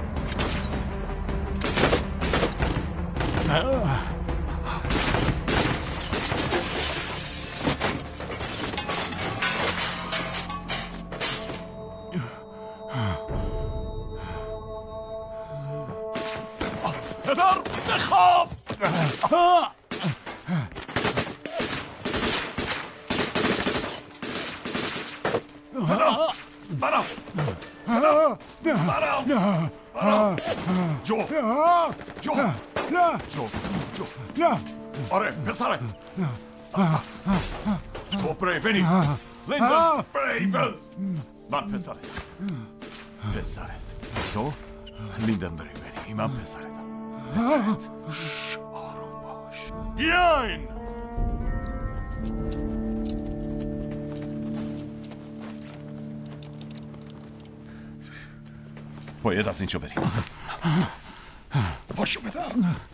پدر بخواب. پدر برم برم برم برم جو جو نه جو جو نه آره پسرت تو بریونی لیندن بریون من پسرت پسرت تو لیندن بریونی من پسرتم پسرت شش آروم باش بیاین باید از اینجا بریم. پاشو پدر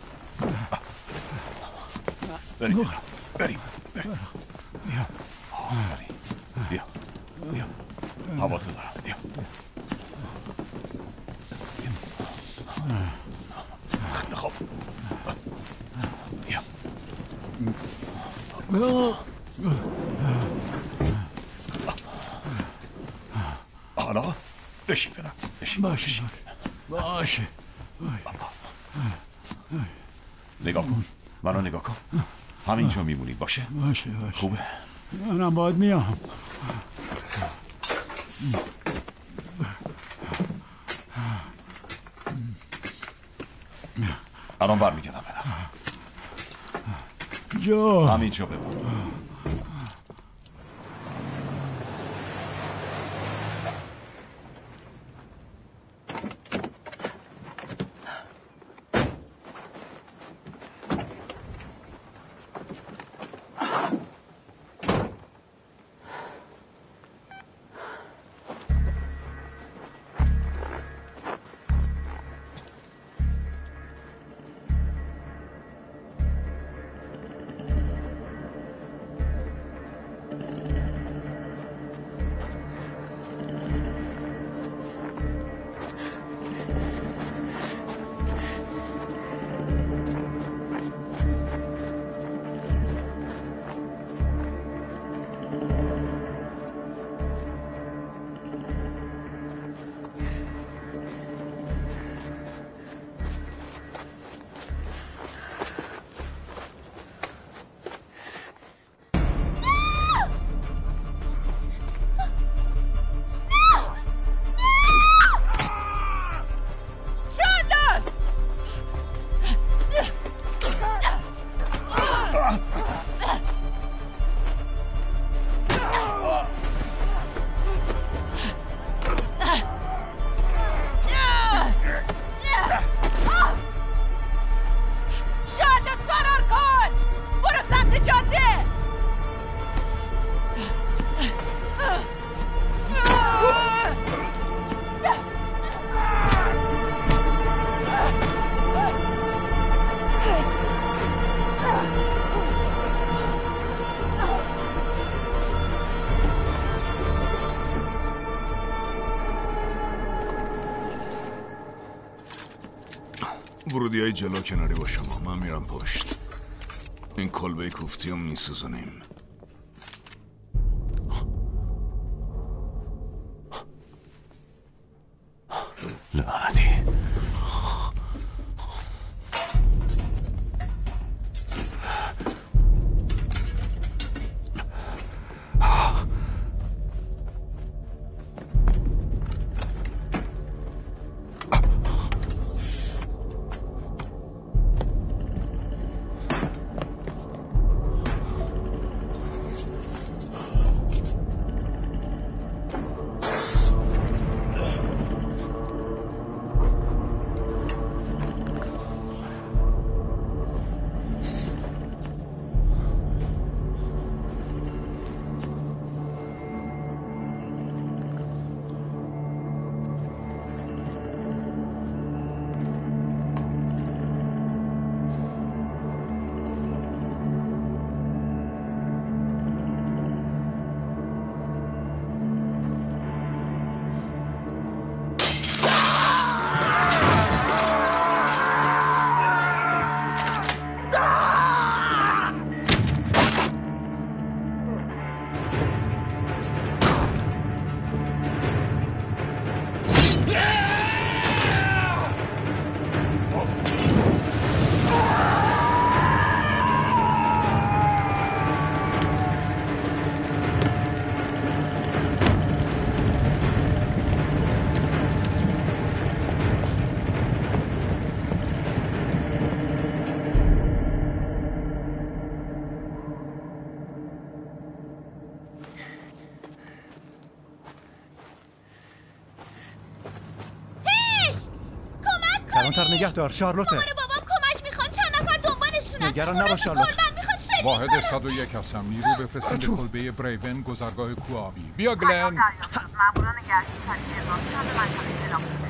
بریم بریم بریم بیا آفرین بیا بیا هوا تو دارم بیا خیلی خوب بیا حالا بشین پدر بشین باشه باشه نگاه کن منو نگاه کن همینجا میمونی باشه باشه باشه خوبه منم باید میام الان برمیگردم پدر جو همینجا بمون ورودی های جلو کناری با شما من میرم پشت این کلبه کوفتی رو میسوزونیم لعنتی نگهدار شارلوته. مامان و بابام کمک میخوان، چند نفر دنبالشونن. نگران نباش شارلوت. واحد صد و یک هستم. نیرو بفرستید به کلبه برایون گذرگاه کوآبی. بیا گلن. ماموران گردی سریع اضافه شده به منطقه اعلام شده.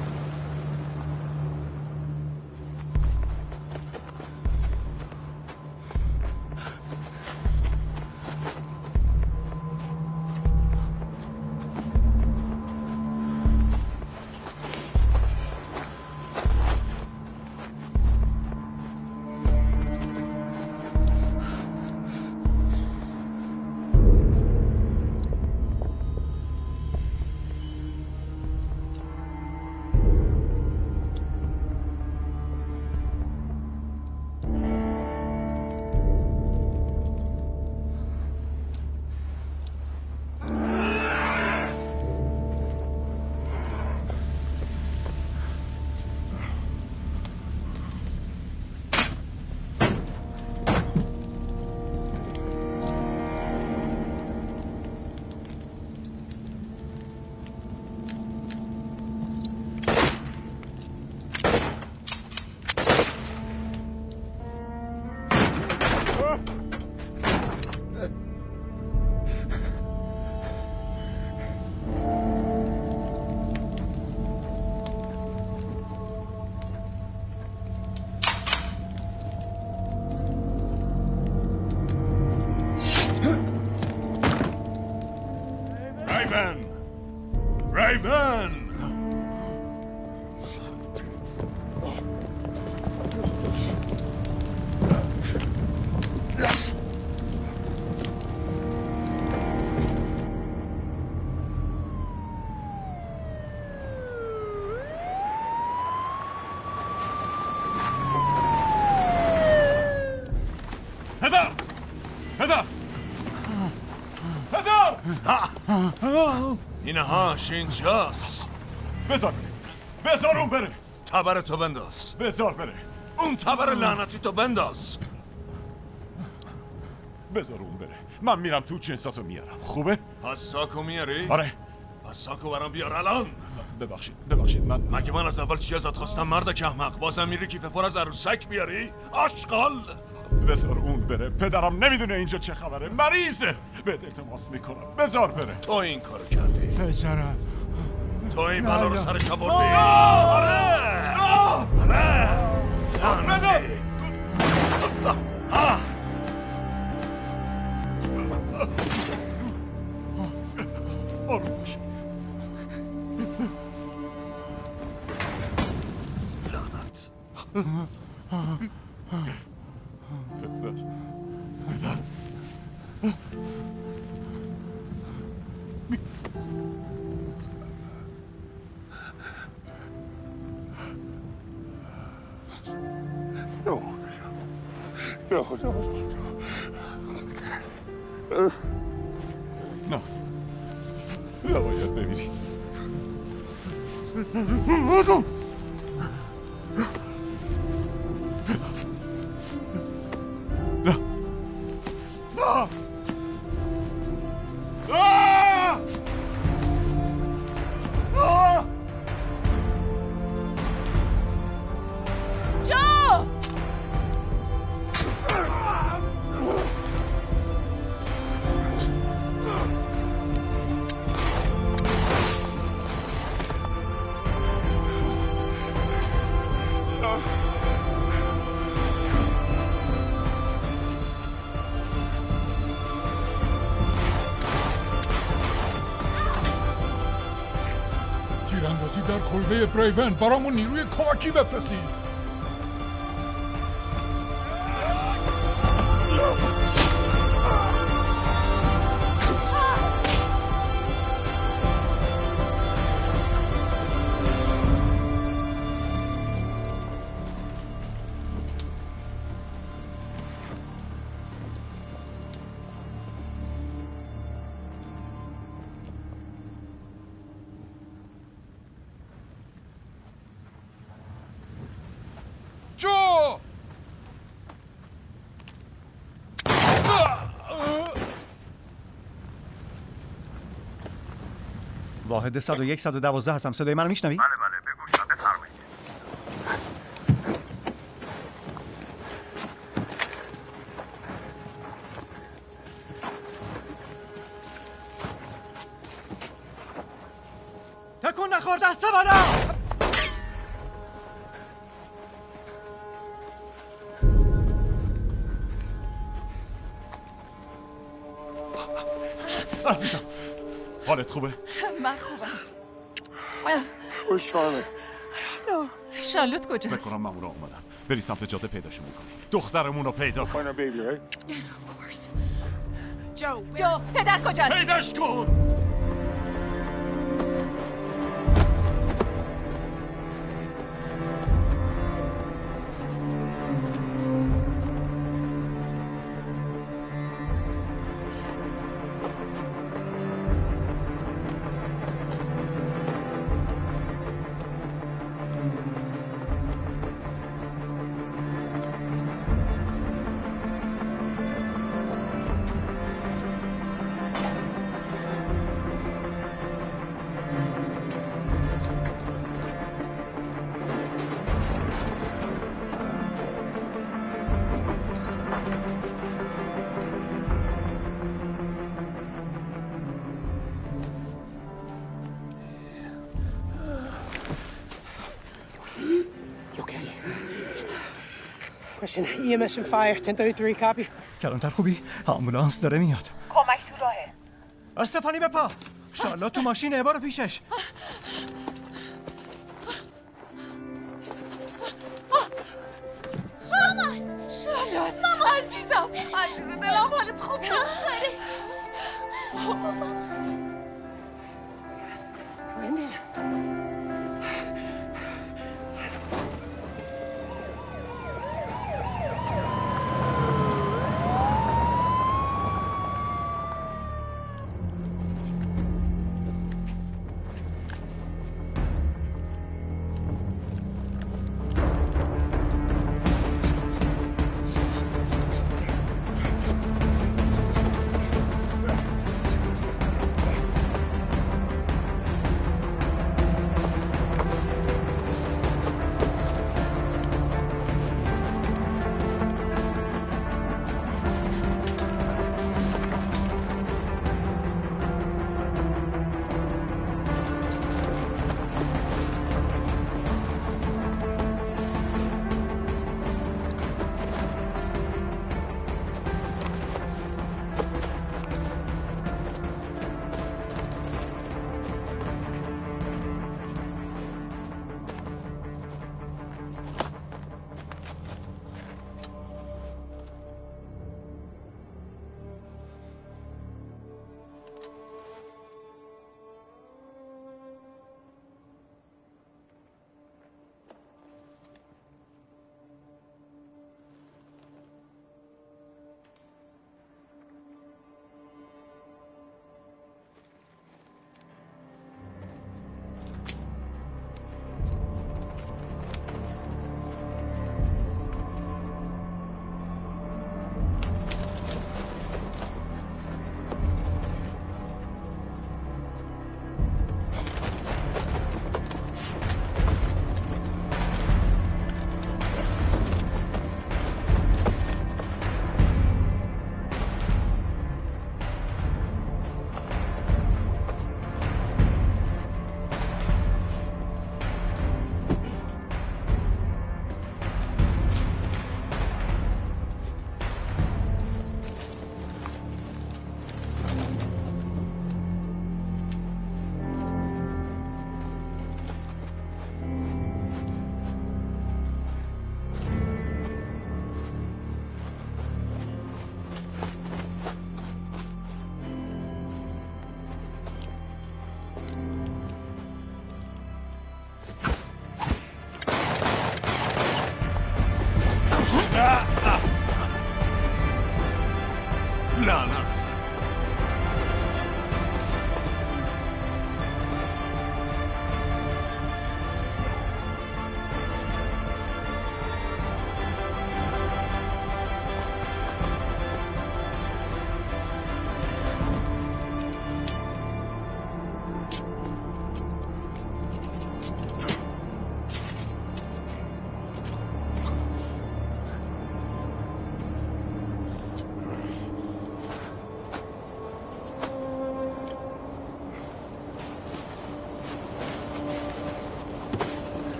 اینهاش اینجاست. بذار بره. بذار اون بره. تبر تو بنداز. بذار بره. اون تبر لعنتی تو بنداز. بذار اون بره. من میرم تو جنساتو میارم. خوبه؟ پس ساکو میاری؟ آره. پس ساکو برام بیار الان. ببخشید ببخشید من مگه من از اول چی ازت خواستم مرد احمق؟ بازم میری کیف پر از عروسک بیاری؟ آشغال. بذار اون بره. پدرم نمیدونه اینجا چه خبره. مریضه. بهت التماس میکنم. بذار بره. تو این کارو کردی. پسرم. تو این بلا رو سرش آوردی. آره. آره. لعنتی. آروم باش. لعنت. پدر. پدر. No. No, no, no. نه. نباید بمیری. نه. نه. تیراندازی در کلبه برایون. برامون نیروی کمکی بفرستید. واحد صد و یک صد و دوازده هستم. صدای منو میشنوی؟ بله بله بگو بفرمایید. نخور دست منو. عزیزم حالت خوبه؟ من خوبم. Where's Charlotte? شارلوت کجاست؟ بکنم مامورا اومدن. بری سمت جاده پیداشو میکنی. دخترمون رو پیدا کن. Find our baby, right? جو جو پدر کجاست؟ پیداش کن. Question, E M S and fire, ten thirty-three, copy. کلانتر خوبی؟ آمبولانس داره میاد. کمک تو راهه. استفانی بپا. شارلوت تو ماشین، برو پیشش. مامان شارلوت مامان عزیزم عزیز دلم حالت خوبه؟ آره.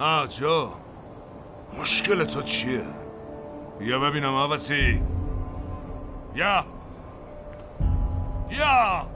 ها جو، مشکل تو چیه؟ بیا ببینم عوضی. بیا بیا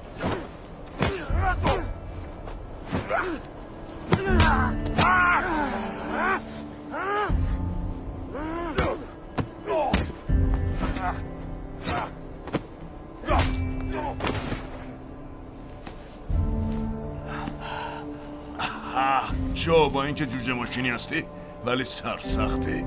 جو، با اینکه جوجه ماشینی هستی ولی سرسختی.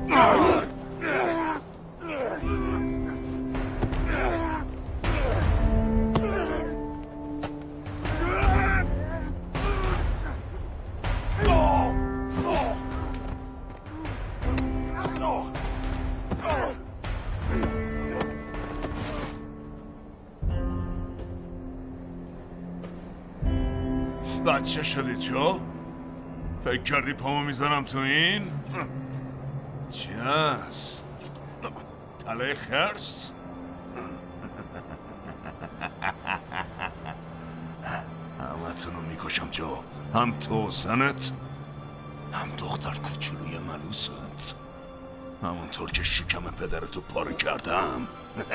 بچه شدی جو؟ فکر کردی پامو میذارم تو این؟ چی هست؟ تله خرس؟ همه تونو میکشم جو، هم تو سنت هم دختر کوچولوی ملوست، همونطور که شکم پدرتو پاره کردم.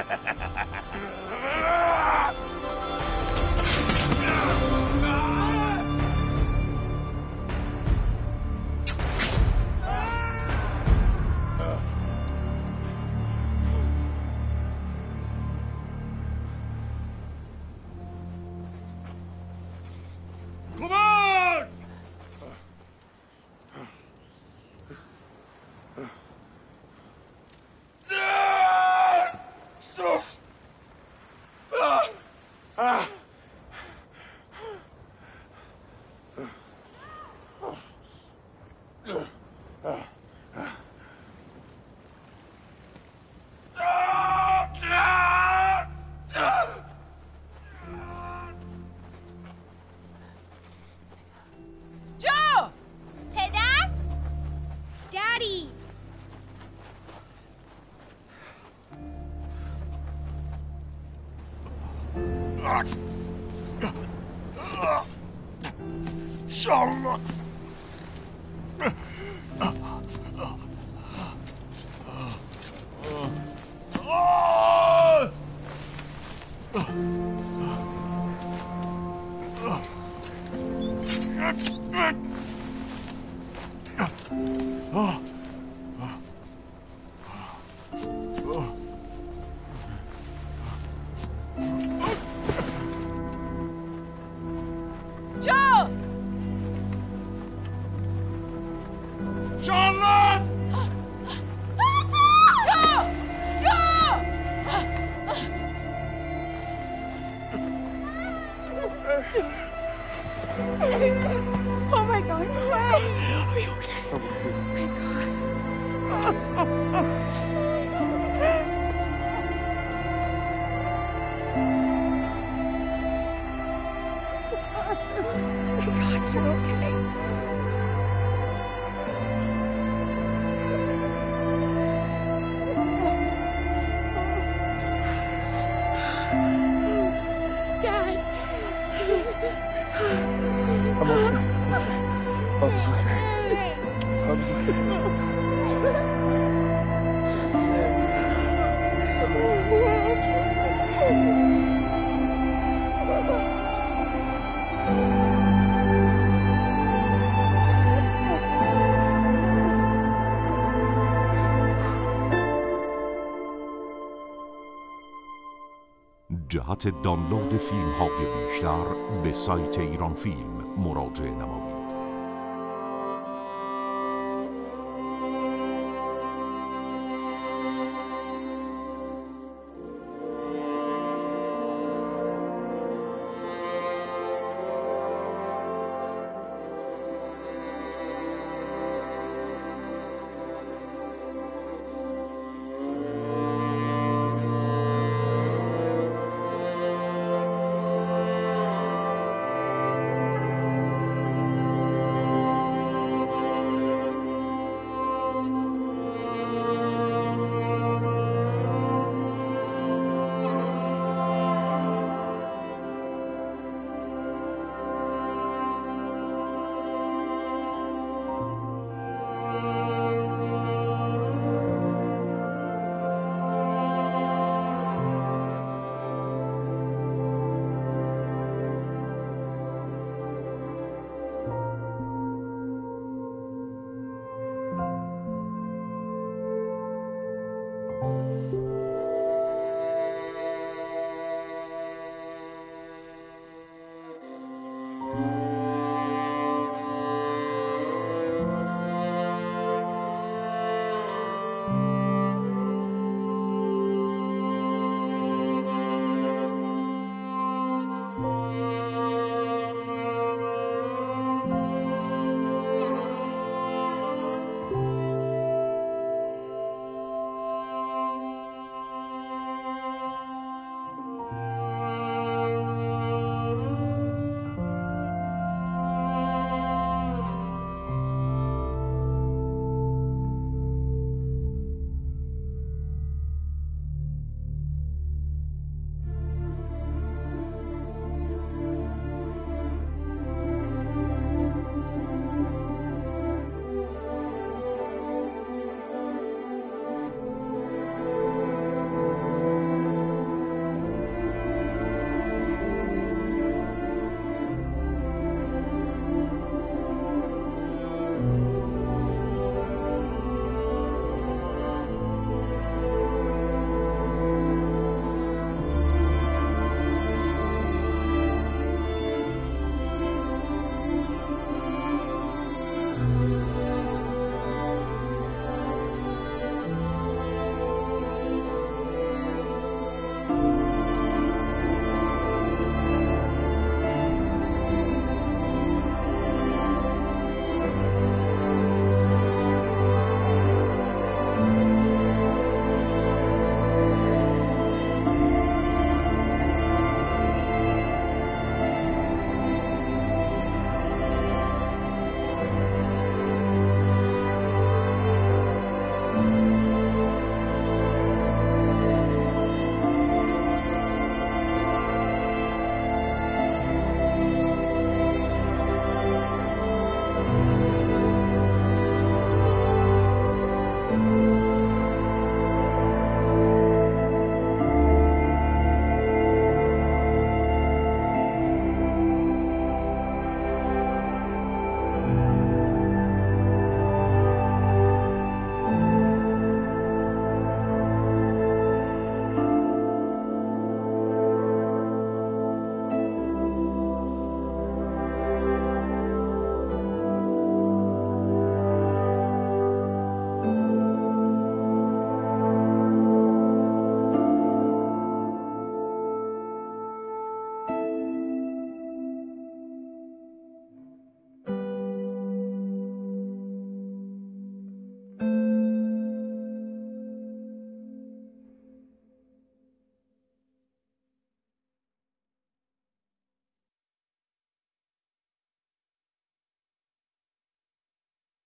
Charlotte! Oh my God! Are you okay? Thank God. Thank God you're okay. Bubba's okay. Bubba's جهت دانلود فیلم های بیشتر به سایت ایران فیلم مراجعه نمایید.